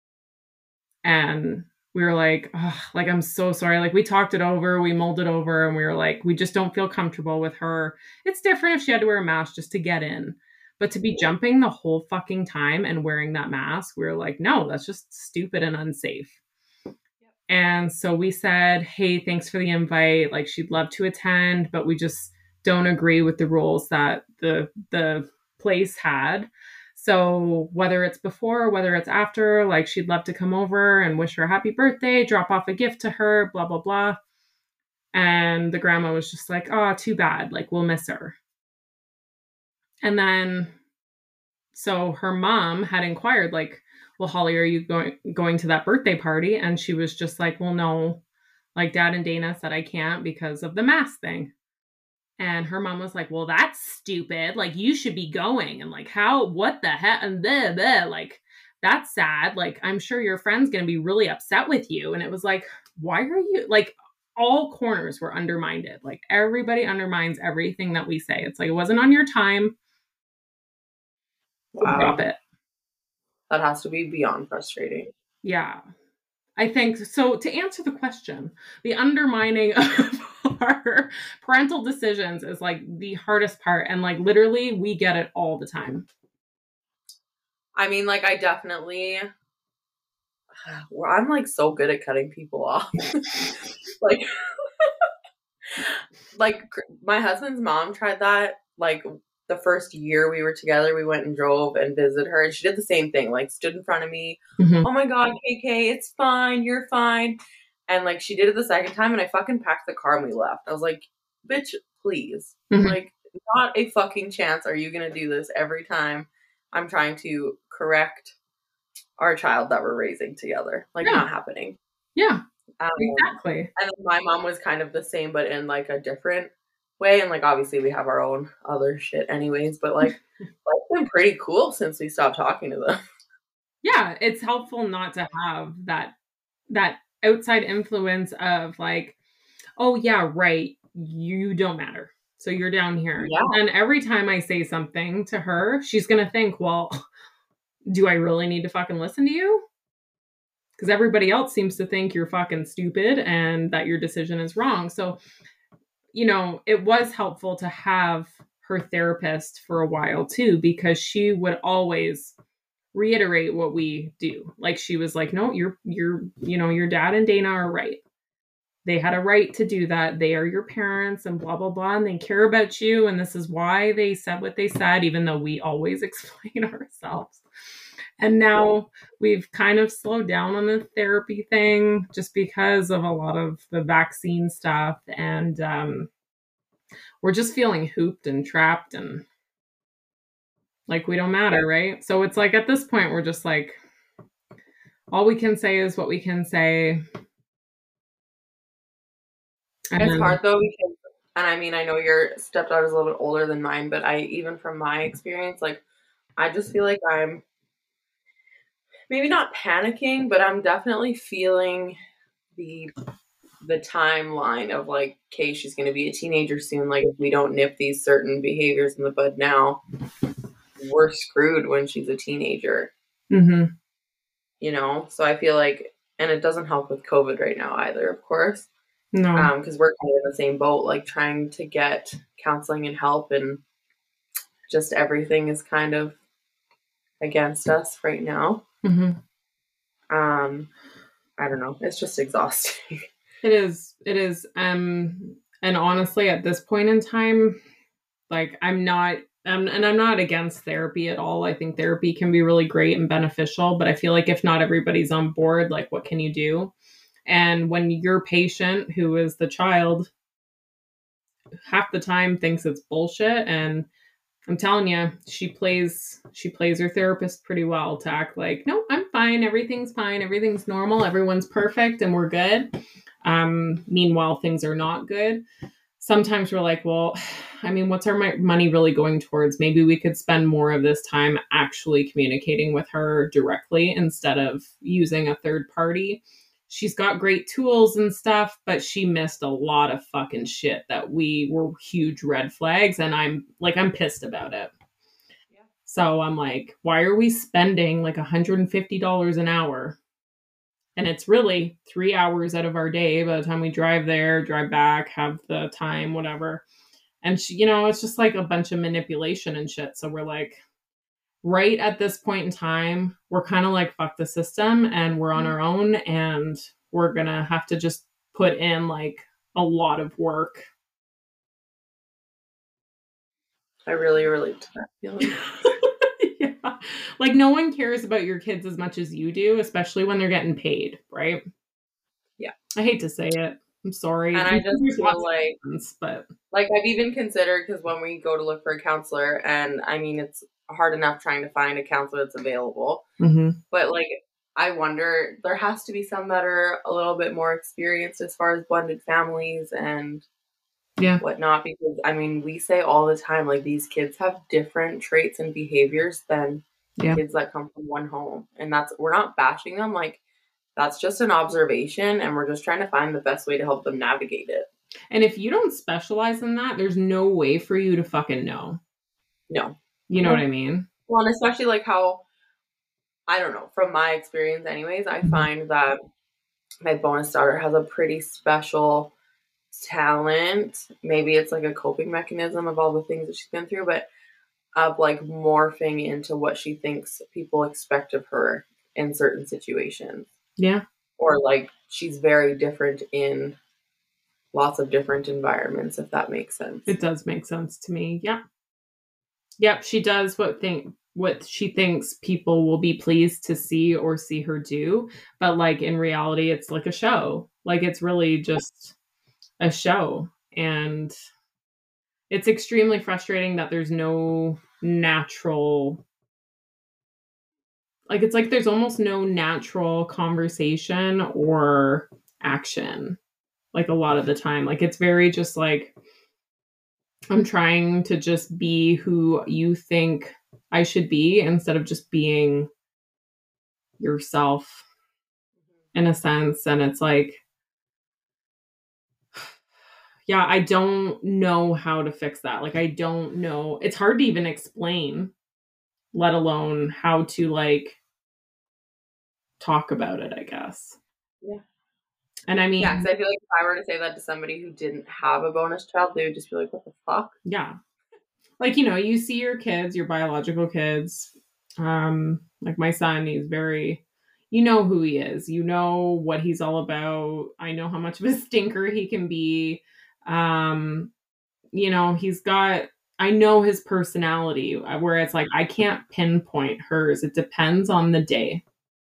And we were like, oh, like, I'm so sorry. Like, we talked it over, we mulled it over, and we were like, we just don't feel comfortable with her. It's different if she had to wear a mask just to get in. But to be jumping the whole fucking time and wearing that mask, we were like, no, that's just stupid and unsafe. Yep. And so we said, hey, thanks for the invite. Like, she'd love to attend, but we just don't agree with the rules that the place had. So whether it's before or whether it's after, like, she'd love to come over and wish her a happy birthday, drop off a gift to her, blah, blah, blah. And the grandma was just like, oh, too bad. Like, we'll miss her. And then, so her mom had inquired, like, well, Holly, are you going to that birthday party? And she was just like, well, no, like, Dad and Dana said I can't because of the mask thing. And her mom was like, well, that's stupid. Like, you should be going. And like, what the heck? And blah, blah. Like, that's sad. Like, I'm sure your friend's going to be really upset with you. And it was like, why are you, like, all corners were undermined. Like, everybody undermines everything that we say. It's like, it wasn't on your time. Wow. Drop it. That has to be beyond frustrating. Yeah. I think so. To answer the question, the undermining of our parental decisions is like the hardest part. And like, literally, we get it all the time. I mean, like, I'm like so good at cutting people off. like my husband's mom tried that. Like, the first year we were together, we went and drove and visited her, and she did the same thing. Like, stood in front of me. Mm-hmm. Oh my God, KK, it's fine. You're fine. And like, she did it the second time, and I fucking packed the car and we left. I was like, bitch, please. Mm-hmm. Like, not a fucking chance are you going to do this every time I'm trying to correct our child that we're raising together. Like, not happening. Yeah, exactly. And then my mom was kind of the same, but in like a different way. And like, obviously we have our own other shit anyways, but like, life's been pretty cool since we stopped talking to them. Yeah, it's helpful not to have that outside influence of like, oh yeah, right, you don't matter, so you're down here. Yeah. And every time I say something to her, she's gonna think, well, do I really need to fucking listen to you? Because everybody else seems to think you're fucking stupid and that your decision is wrong. So, you know, it was helpful to have her therapist for a while too, because she would always reiterate what we do. Like, she was like, no, you're, you know, your dad and Dana are right. They had a right to do that. They are your parents and blah, blah, blah. And they care about you. And this is why they said what they said, even though we always explain ourselves. And now we've kind of slowed down on the therapy thing just because of a lot of the vaccine stuff. And we're just feeling hooped and trapped and like we don't matter, right? So it's like at this point, we're just like, all we can say is what we can say. And it's hard though, because, and I mean, I know your stepdaughter's a little bit older than mine, but even from my experience, like, I just feel like I'm maybe not panicking, but I'm definitely feeling the timeline of like, okay, she's going to be a teenager soon. Like, if we don't nip these certain behaviors in the bud now, we're screwed when she's a teenager. Mm-hmm. You know? So I feel like, and it doesn't help with COVID right now either, of course. No. Because we're kind of in the same boat, like trying to get counseling and help, and just everything is kind of against us right now. Mm-hmm. I don't know. It's just exhausting. It is. And honestly, at this point in time, like, I'm not against therapy at all. I think therapy can be really great and beneficial, but I feel like if not everybody's on board, like, what can you do? And when your patient, who is the child, half the time thinks it's bullshit, and I'm telling you, she plays her therapist pretty well to act like, no, I'm fine, everything's normal, everyone's perfect, and we're good. Meanwhile, things are not good. sometimes we're like, well, I mean, what's our money really going towards? Maybe we could spend more of this time actually communicating with her directly instead of using a third party. She's got great tools and stuff, but she missed a lot of fucking shit that we were huge red flags. And I'm pissed about it. Yeah. So I'm like, why are we spending like $150 an hour? And it's really 3 hours out of our day by the time we drive there, drive back, have the time, whatever. And she, it's just like a bunch of manipulation and shit. So we're like, right at this point in time, we're kind of like, fuck the system and we're on our own and we're going to have to just put in like a lot of work. I really relate to that feeling. Yeah. Like no one cares about your kids as much as you do, especially when they're getting paid, right? Yeah. I hate to say it. I'm sorry. And I just feel like, like I've even considered, because when we go to look for a counselor, and I mean, it's hard enough trying to find a counselor that's available, but like, I wonder, there has to be some that are a little bit more experienced as far as blended families and whatnot, because I mean, we say all the time, like these kids have different traits and behaviors than kids that come from one home. And we're not bashing them. Like, that's just an observation, and we're just trying to find the best way to help them navigate it. And if you don't specialize in that, there's no way for you to fucking know. No. You know what I mean? Well, and especially like how, I don't know, from my experience anyways, I find that my bonus daughter has a pretty special talent. Maybe it's like a coping mechanism of all the things that she's been through, but of like morphing into what she thinks people expect of her in certain situations. Yeah. Or like she's very different in lots of different environments, if that makes sense. It does make sense to me. Yeah. Yep. She does what she thinks people will be pleased to see or see her do. But like in reality, it's like a show. Like it's really just a show. And it's extremely frustrating that there's no natural, like it's like there's almost no natural conversation or action, like a lot of the time. Like it's very just like, I'm trying to just be who you think I should be instead of just being yourself in a sense. And it's like, yeah, I don't know how to fix that. Like, I don't know. It's hard to even explain, let alone how to like talk about it, I guess. Yeah. And I mean, yeah, because I feel like if I were to say that to somebody who didn't have a bonus child, they would just be like, what the fuck? Yeah. Like, you see your kids, your biological kids. Like my son, he's very, you know who he is. You know what he's all about. I know how much of a stinker he can be. He's got, I know his personality, where it's like, I can't pinpoint hers. It depends on the day.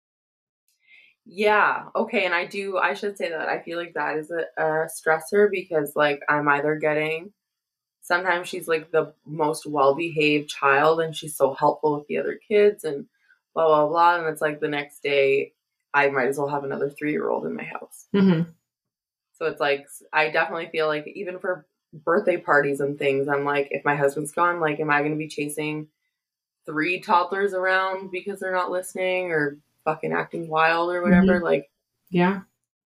Yeah. Okay. And I should say that I feel like that is a stressor, because like I'm either getting, sometimes she's like the most well-behaved child and she's so helpful with the other kids and blah, blah, blah. And it's like the next day I might as well have another 3-year-old in my house. Mm-hmm. So it's like, I definitely feel like even for birthday parties and things, I'm like, if my husband's gone, like, am I going to be chasing 3 toddlers around because they're not listening or fucking acting wild or whatever? Mm-hmm. Like, yeah,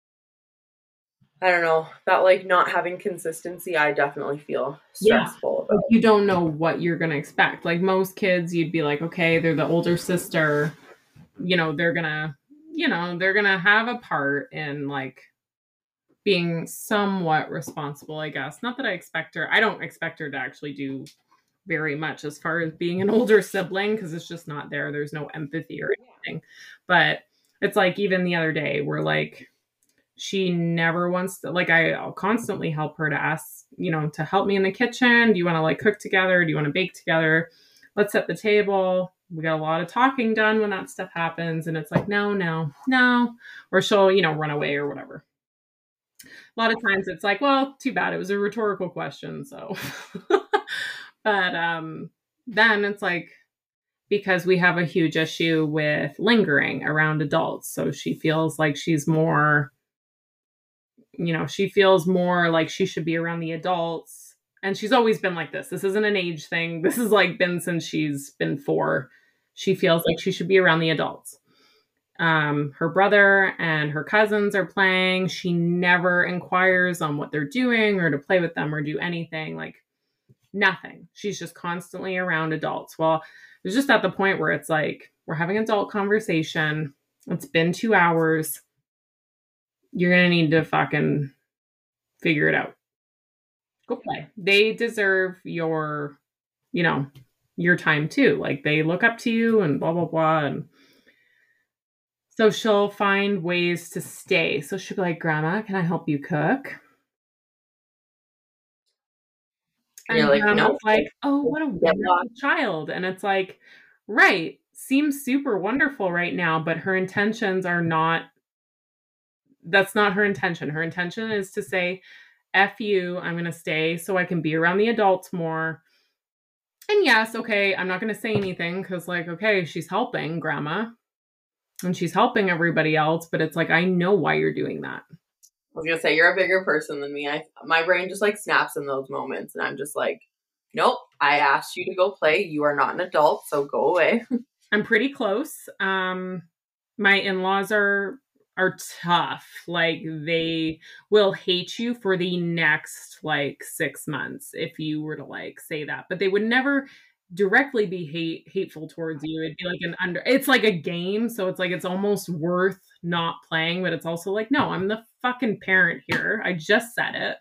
I don't know, that like not having consistency, I definitely feel stressful about. You don't know what you're going to expect. Like most kids, you'd be like, okay, they're the older sister, they're gonna have a part in like being somewhat responsible, I guess. Not that I don't expect her to actually do very much as far as being an older sibling, because it's just not there. There's no empathy or anything. But it's like, even the other day, we're like, she never wants to, like, I'll constantly help her to ask, to help me in the kitchen. Do you want to like cook together? Do you want to bake together? Let's set the table. We got a lot of talking done when that stuff happens. And it's like, no. Or she'll, run away or whatever. A lot of times it's like, well, too bad. It was a rhetorical question. So, but then it's like, because we have a huge issue with lingering around adults. So she feels like she's more, you know, she feels more like she should be around the adults. And she's always been like this. This isn't an age thing. This has like been since she's been 4. She feels like she should be around the adults. Her brother and her cousins are playing. She never inquires on what they're doing or to play with them or do anything, like nothing. She's just constantly around adults. Well, it was just at the point where it's like, we're having adult conversation. It's been 2 hours. You're going to need to fucking figure it out. Go play. They deserve your, you know, your time too. Like they look up to you and blah, blah, blah. And so she'll find ways to stay. So she'll be like, Grandma, can I help you cook? And you're like, no. Like, oh, what a wonderful child. And it's like, right, seems super wonderful right now, but her intentions are not, that's not her intention. Her intention is to say, F you, I'm going to stay so I can be around the adults more. And yes, okay, I'm not going to say anything because, like, okay, she's helping Grandma and she's helping everybody else, but it's like, I know why you're doing that. I was going to say, you're a bigger person than me. My brain just, like, snaps in those moments, and I'm just like, nope, I asked you to go play. You are not an adult, so go away. I'm pretty close. My in-laws are tough. Like they will hate you for the next like 6 months if you were to like say that, but they would never directly be hateful towards you. It'd be like it's like a game. So it's like, it's almost worth not playing, but it's also like, no, I'm the fucking parent here. I just said it.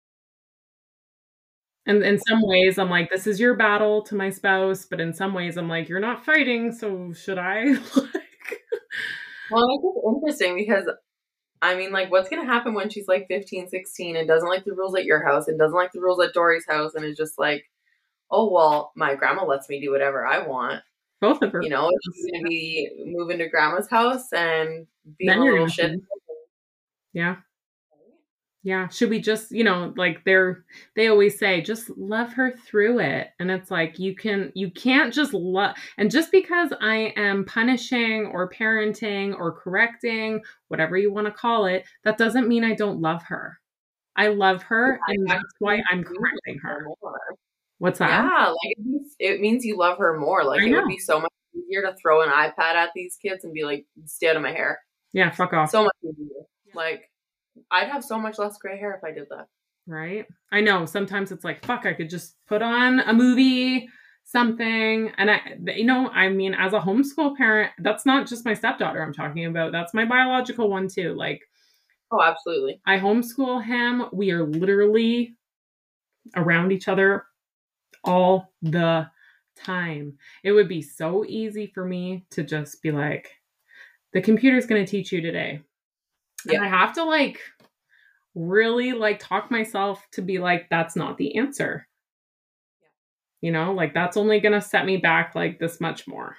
And in some ways I'm like, this is your battle to my spouse. But in some ways I'm like, you're not fighting. So should I? Well, it's interesting because, I mean, like, what's going to happen when she's, like, 15, 16 and doesn't like the rules at your house and doesn't like the rules at Dory's house and is just like, oh, well, my grandma lets me do whatever I want. Both of her. You know, she's going to be moving to grandma's house and being a little shit. Yeah. Yeah. Should we just, you know, like they always say, just love her through it. And it's like, you can't just love. And just because I am punishing or parenting or correcting, whatever you want to call it, that doesn't mean I don't love her. I love her. And that's why I'm correcting her. What's that? Yeah. Like it means you love her more. Like it would be so much easier to throw an iPad at these kids and be like, stay out of my hair. Yeah. Fuck off. So much easier. Like, I'd have so much less gray hair if I did that. Right? I know. Sometimes it's like, fuck, I could just put on a movie, something. And I mean, as a homeschool parent, that's not just my stepdaughter I'm talking about. That's my biological one too. Like, oh, absolutely. I homeschool him. We are literally around each other all the time. It would be so easy for me to just be like, the computer's going to teach you today. Yeah. And I have to like really like talk myself to be like, that's not the answer. Yeah. You know, like that's only going to set me back like this much more.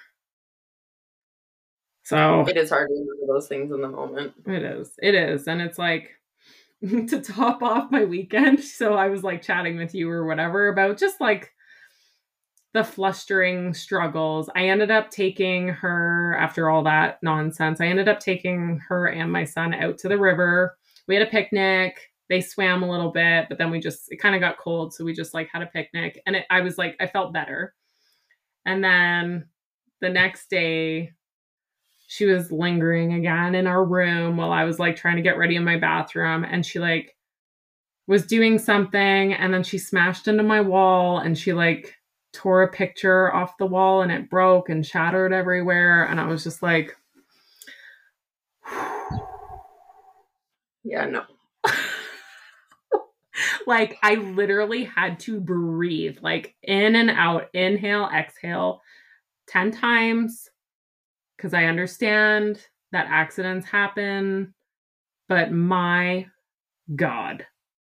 So it is hard to remember those things in the moment. It is. And it's like to top off my weekend. So I was like chatting with you or whatever about just like the flustering struggles. I ended up taking her, after all that nonsense, I ended up taking her and my son out to the river. We had a picnic. They swam a little bit, but then it kind of got cold. So we just like had a picnic and I was like, I felt better. And then the next day she was lingering again in our room while I was like trying to get ready in my bathroom. And she like was doing something and then she smashed into my wall and she like tore a picture off the wall and it broke and shattered everywhere. And I was just like, yeah, no. Like I literally had to breathe, like in and out, inhale, exhale 10 times. Cause I understand that accidents happen, but my God,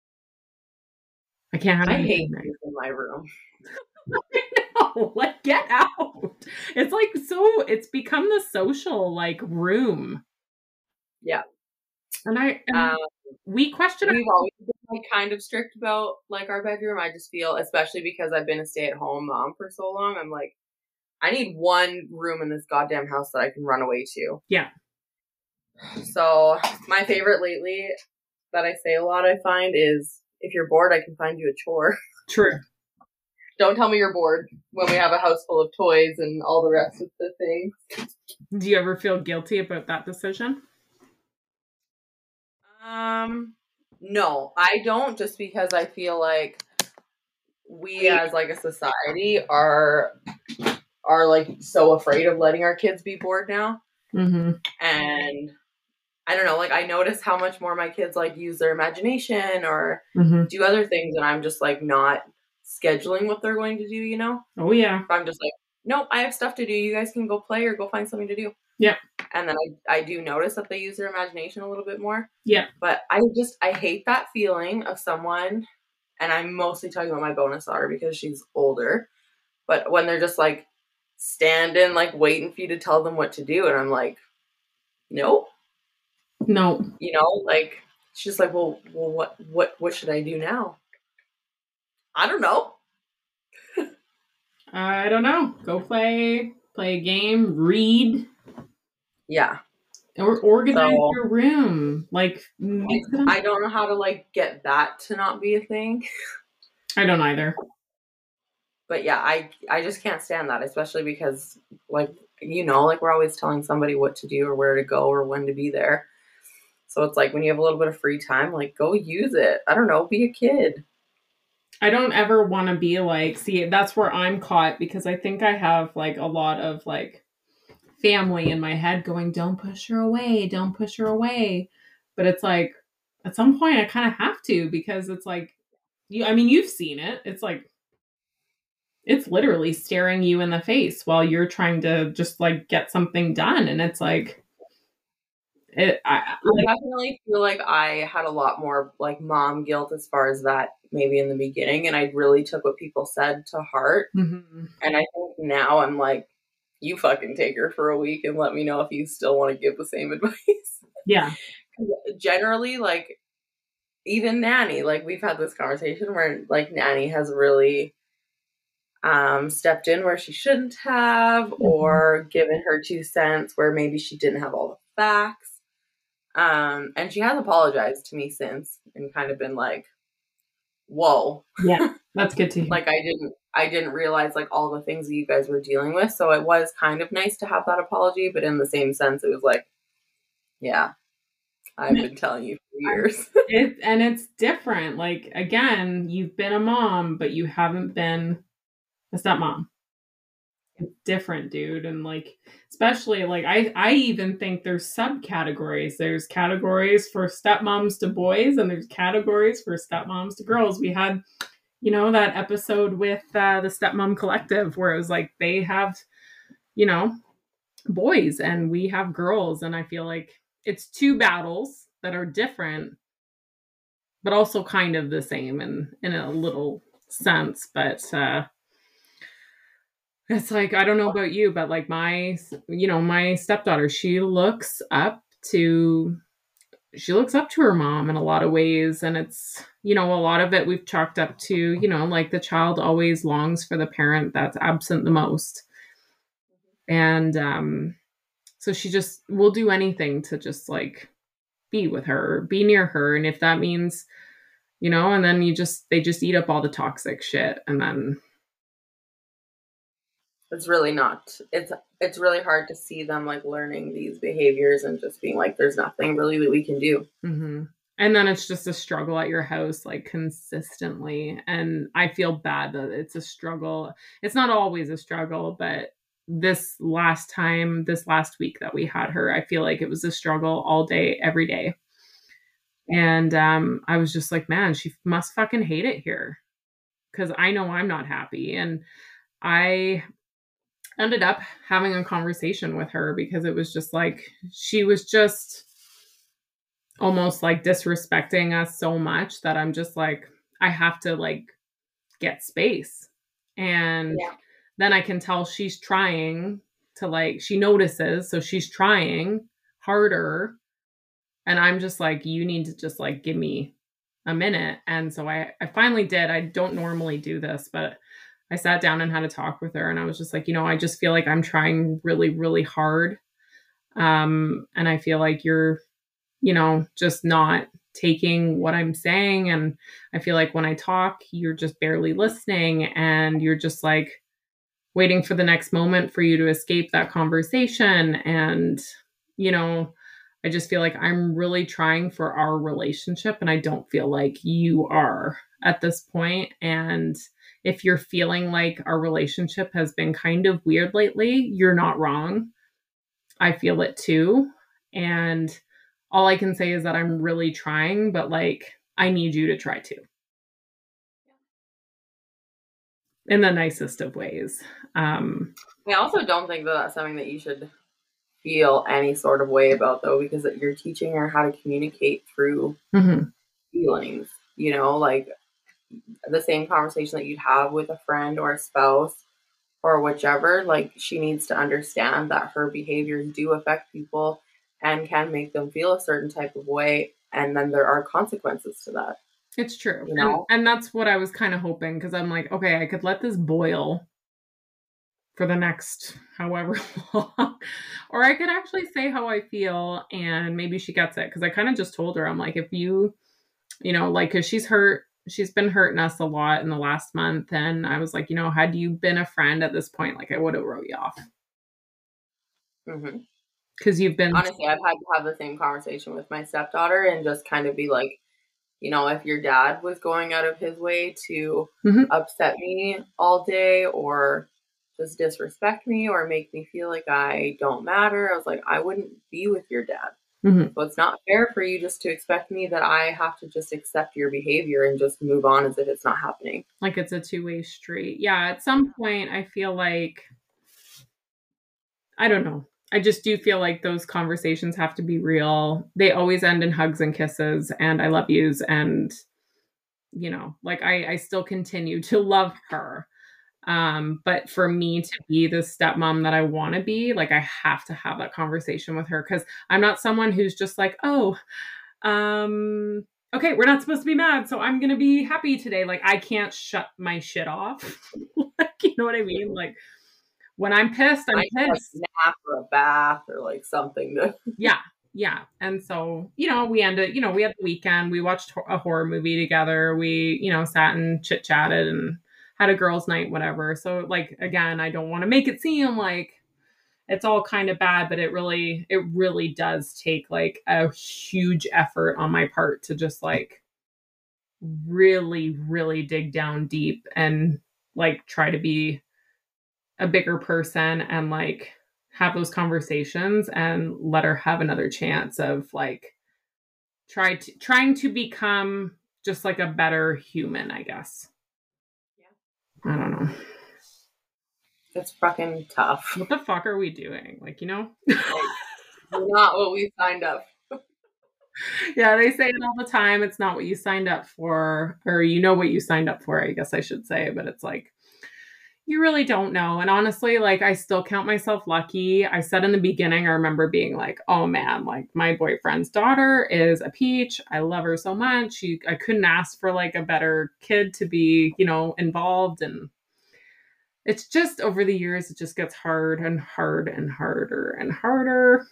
I can't have. I hate things in my room. I know, like get out. It's like it's become the social like room. Yeah. And we question. We've always been like kind of strict about like our bedroom. I just feel, especially because I've been a stay-at-home mom for so long, I'm like, I need one room in this goddamn house that I can run away to. Yeah. So my favorite lately, that I say a lot, I find, is if you're bored, I can find you a chore. True. Don't tell me you're bored when we have a house full of toys and all the rest of the things. Do you ever feel guilty about that decision? No, I don't, just because I feel like we as like a society are like so afraid of letting our kids be bored now. Mm-hmm. And I don't know, like I notice how much more my kids like use their imagination or do other things, and I'm just like not scheduling what they're going to do, you know? Oh yeah. I'm just like, nope, I have stuff to do. You guys can go play or go find something to do. Yeah. And then I do notice that they use their imagination a little bit more. Yeah. But I hate that feeling of someone, and I'm mostly talking about my bonus daughter because she's older, but when they're just like standing, like waiting for you to tell them what to do, and I'm like, nope. No. You know, like she's like, well, what should I do now? I don't know. I don't know. Go play a game, read. Yeah. Or organize your room. Like, I don't know how to like get that to not be a thing. I don't either. But yeah, I just can't stand that, especially because like, you know, like we're always telling somebody what to do or where to go or when to be there. So it's like when you have a little bit of free time, like go use it. I don't know, be a kid. I don't ever want to be like, see, that's where I'm caught, because I think I have like a lot of like family in my head going, don't push her away. Don't push her away. But it's like, at some point I kind of have to, because it's like, you've seen it. It's like, it's literally staring you in the face while you're trying to just like get something done. And it's like, I definitely feel like I had a lot more like mom guilt as far as that maybe in the beginning, and I really took what people said to heart. Mm-hmm. And I think now I'm like, you fucking take her for a week and let me know if you still want to give the same advice. Yeah. Generally, like even Nanny, like we've had this conversation where like Nanny has really stepped in where she shouldn't have, or given her 2 cents where maybe she didn't have all the facts. And she has apologized to me since and kind of been like, whoa. Yeah, that's good to hear. Like I didn't realize like all the things that you guys were dealing with. So it was kind of nice to have that apology, but in the same sense, it was like, yeah, I've been telling you for years. It's different. Like, again, you've been a mom, but you haven't been a stepmom. It's different, dude. And like, especially like, I even think there's subcategories. There's categories for stepmoms to boys, and there's categories for stepmoms to girls. We had, you know, that episode with the Stepmom Collective where it was like they have, you know, boys and we have girls. And I feel like it's 2 battles that are different, but also kind of the same in a little sense. But it's like, I don't know about you, but like my stepdaughter, she looks up to her mom in a lot of ways. And it's, you know, a lot of it we've chalked up to, you know, like the child always longs for the parent that's absent the most. And so she just will do anything to just like be with her, be near her. And if that means, you know, and then they just eat up all the toxic shit. And then it's really not, it's really hard to see them like learning these behaviors and just being like, there's nothing really that we can do. Mm-hmm. And then it's just a struggle at your house, like consistently. And I feel bad that it's a struggle. It's not always a struggle, but this last week that we had her, I feel like it was a struggle all day, every day. And I was just like, man, she must fucking hate it here. Because I know I'm not happy. And I ended up having a conversation with her because it was just like, she was just almost like disrespecting us so much that I'm just like, I have to like get space. And then I can tell she's trying to like, she notices. So she's trying harder. And I'm just like, you need to just like give me a minute. And so I finally did. I don't normally do this, but I sat down and had a talk with her. And I was just like, you know, I just feel like I'm trying really, really hard. And I feel like you're, you know, just not taking what I'm saying. And I feel like when I talk, you're just barely listening and you're just like waiting for the next moment for you to escape that conversation. And, you know, I just feel like I'm really trying for our relationship and I don't feel like you are at this point. And if you're feeling like our relationship has been kind of weird lately, you're not wrong. I feel it too. And all I can say is that I'm really trying, but like, I need you to try too. In the nicest of ways. I also don't think that that's something that you should feel any sort of way about, though, because you're teaching her how to communicate through feelings, you know, like the same conversation that you'd have with a friend or a spouse or whichever. Like, she needs to understand that her behaviors do affect people and can make them feel a certain type of way, and then there are consequences to that. It's true. You know? And that's what I was kind of hoping, because I'm like, okay, I could let this boil for the next however long, or I could actually say how I feel and maybe she gets it. Because I kind of just told her, I'm like, if you know, like, because she's been hurting us a lot in the last month, and I was like, you know, had you been a friend at this point, like, I would have wrote you off. Because you've been, honestly, I've had to have the same conversation with my stepdaughter and just kind of be like, you know, if your dad was going out of his way to upset me all day or just disrespect me or make me feel like I don't matter, I was like, I wouldn't be with your dad. So it's not fair for you just to expect me that I have to just accept your behavior and just move on as if it's not happening. Like, it's a two-way street. Yeah, at some point I feel like, I don't know. I just do feel like those conversations have to be real. They always end in hugs and kisses and I love yous. And, you know, like I still continue to love her. But for me to be the stepmom that I want to be, like, I have to have that conversation with her, because I'm not someone who's just like, oh, okay, we're not supposed to be mad, so I'm going to be happy today. Like, I can't shut my shit off. Like, you know what I mean? Like, when I'm pissed, I'm pissed. Like, nap or a bath or like something. Yeah. And so, you know, we had the weekend, we watched a horror movie together. We, you know, sat and chit chatted and had a girls' night, whatever. So, like, again, I don't want to make it seem like it's all kind of bad, but it really does take like a huge effort on my part to just like really, really dig down deep and like try to be a bigger person and like have those conversations and let her have another chance of like trying to become just like a better human, I guess. Yeah. I don't know. It's fucking tough. What the fuck are we doing? Like, you know? Not what we signed up for. Yeah, they say it all the time. It's not what you signed up for, or you know what you signed up for, I guess I should say. But it's like, you really don't know. And honestly, like, I still count myself lucky. I said in the beginning, I remember being like, oh man, like, my boyfriend's daughter is a peach. I love her so much. I couldn't ask for like a better kid to be, you know, involved. And it's just over the years, it just gets hard and hard and harder and harder.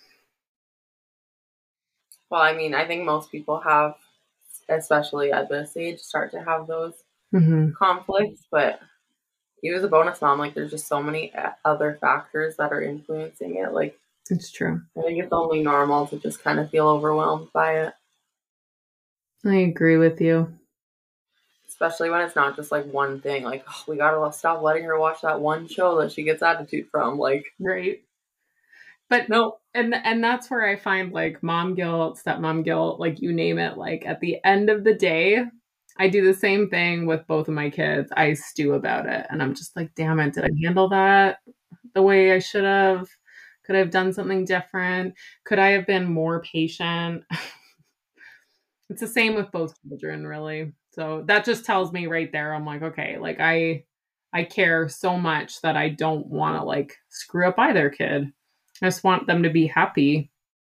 Well, I mean, I think most people have, especially at this age, start to have those conflicts, but you as a bonus mom, like, there's just so many other factors that are influencing it. Like, it's true. I think it's only normal to just kind of feel overwhelmed by it. I agree with you. Especially when it's not just like one thing. Like, oh, we gotta stop letting her watch that one show that she gets attitude from. Like, right. But no, and that's where I find like mom guilt, stepmom guilt, like you name it. Like, at the end of the day, I do the same thing with both of my kids. I stew about it. And I'm just like, damn it, did I handle that the way I should have? Could I have done something different? Could I have been more patient? It's the same with both children, really. So that just tells me right there, I'm like, okay, like I care so much that I don't want to like screw up either kid. I just want them to be happy.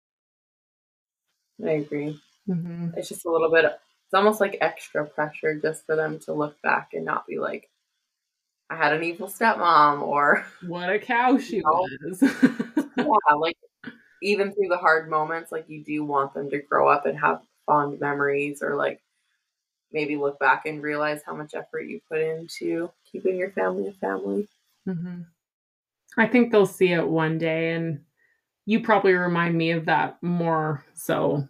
I agree. It's just a little bit, it's almost like extra pressure just for them to look back and not be like, I had an evil stepmom, or what a cow she was. Yeah, like, even through the hard moments, like, you do want them to grow up and have fond memories, or like maybe look back and realize how much effort you put into keeping your family a family. Mm-hmm. I think they'll see it one day, and you probably remind me of that more so.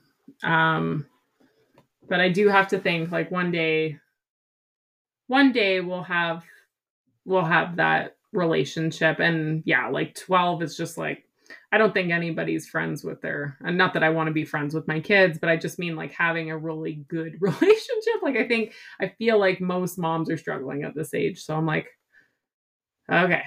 But I do have to think like one day we'll have that relationship. And yeah, like 12 is just like, I don't think anybody's friends with their, and not that I want to be friends with my kids, but I just mean like having a really good relationship. Like I feel like most moms are struggling at this age. So I'm like, okay,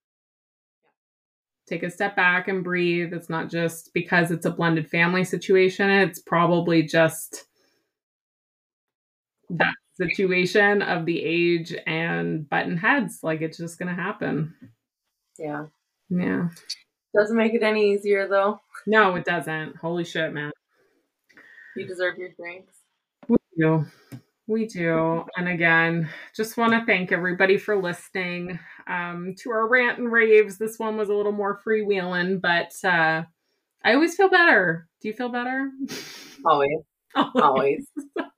take a step back and breathe. It's not just because it's a blended family situation. It's probably just that situation of the age and button heads. Like it's just going to happen. Yeah. Yeah. Doesn't make it any easier though. No, it doesn't. Holy shit, man. You deserve your drinks. We do. And again, just want to thank everybody for listening to our rant and raves. This one was a little more freewheeling, but I always feel better. Do you feel better? Always.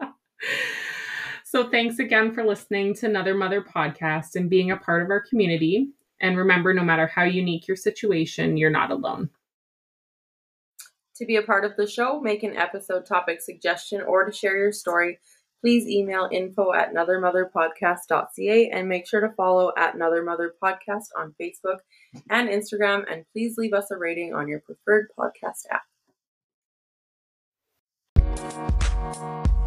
So thanks again for listening to Another Mother podcast and being a part of our community. And remember, no matter how unique your situation, you're not alone. To be a part of the show, make an episode topic suggestion, or to share your story, please email info@anothermotherpodcast.ca and make sure to follow @anothermotherpodcast on Facebook and Instagram. And please leave us a rating on your preferred podcast app.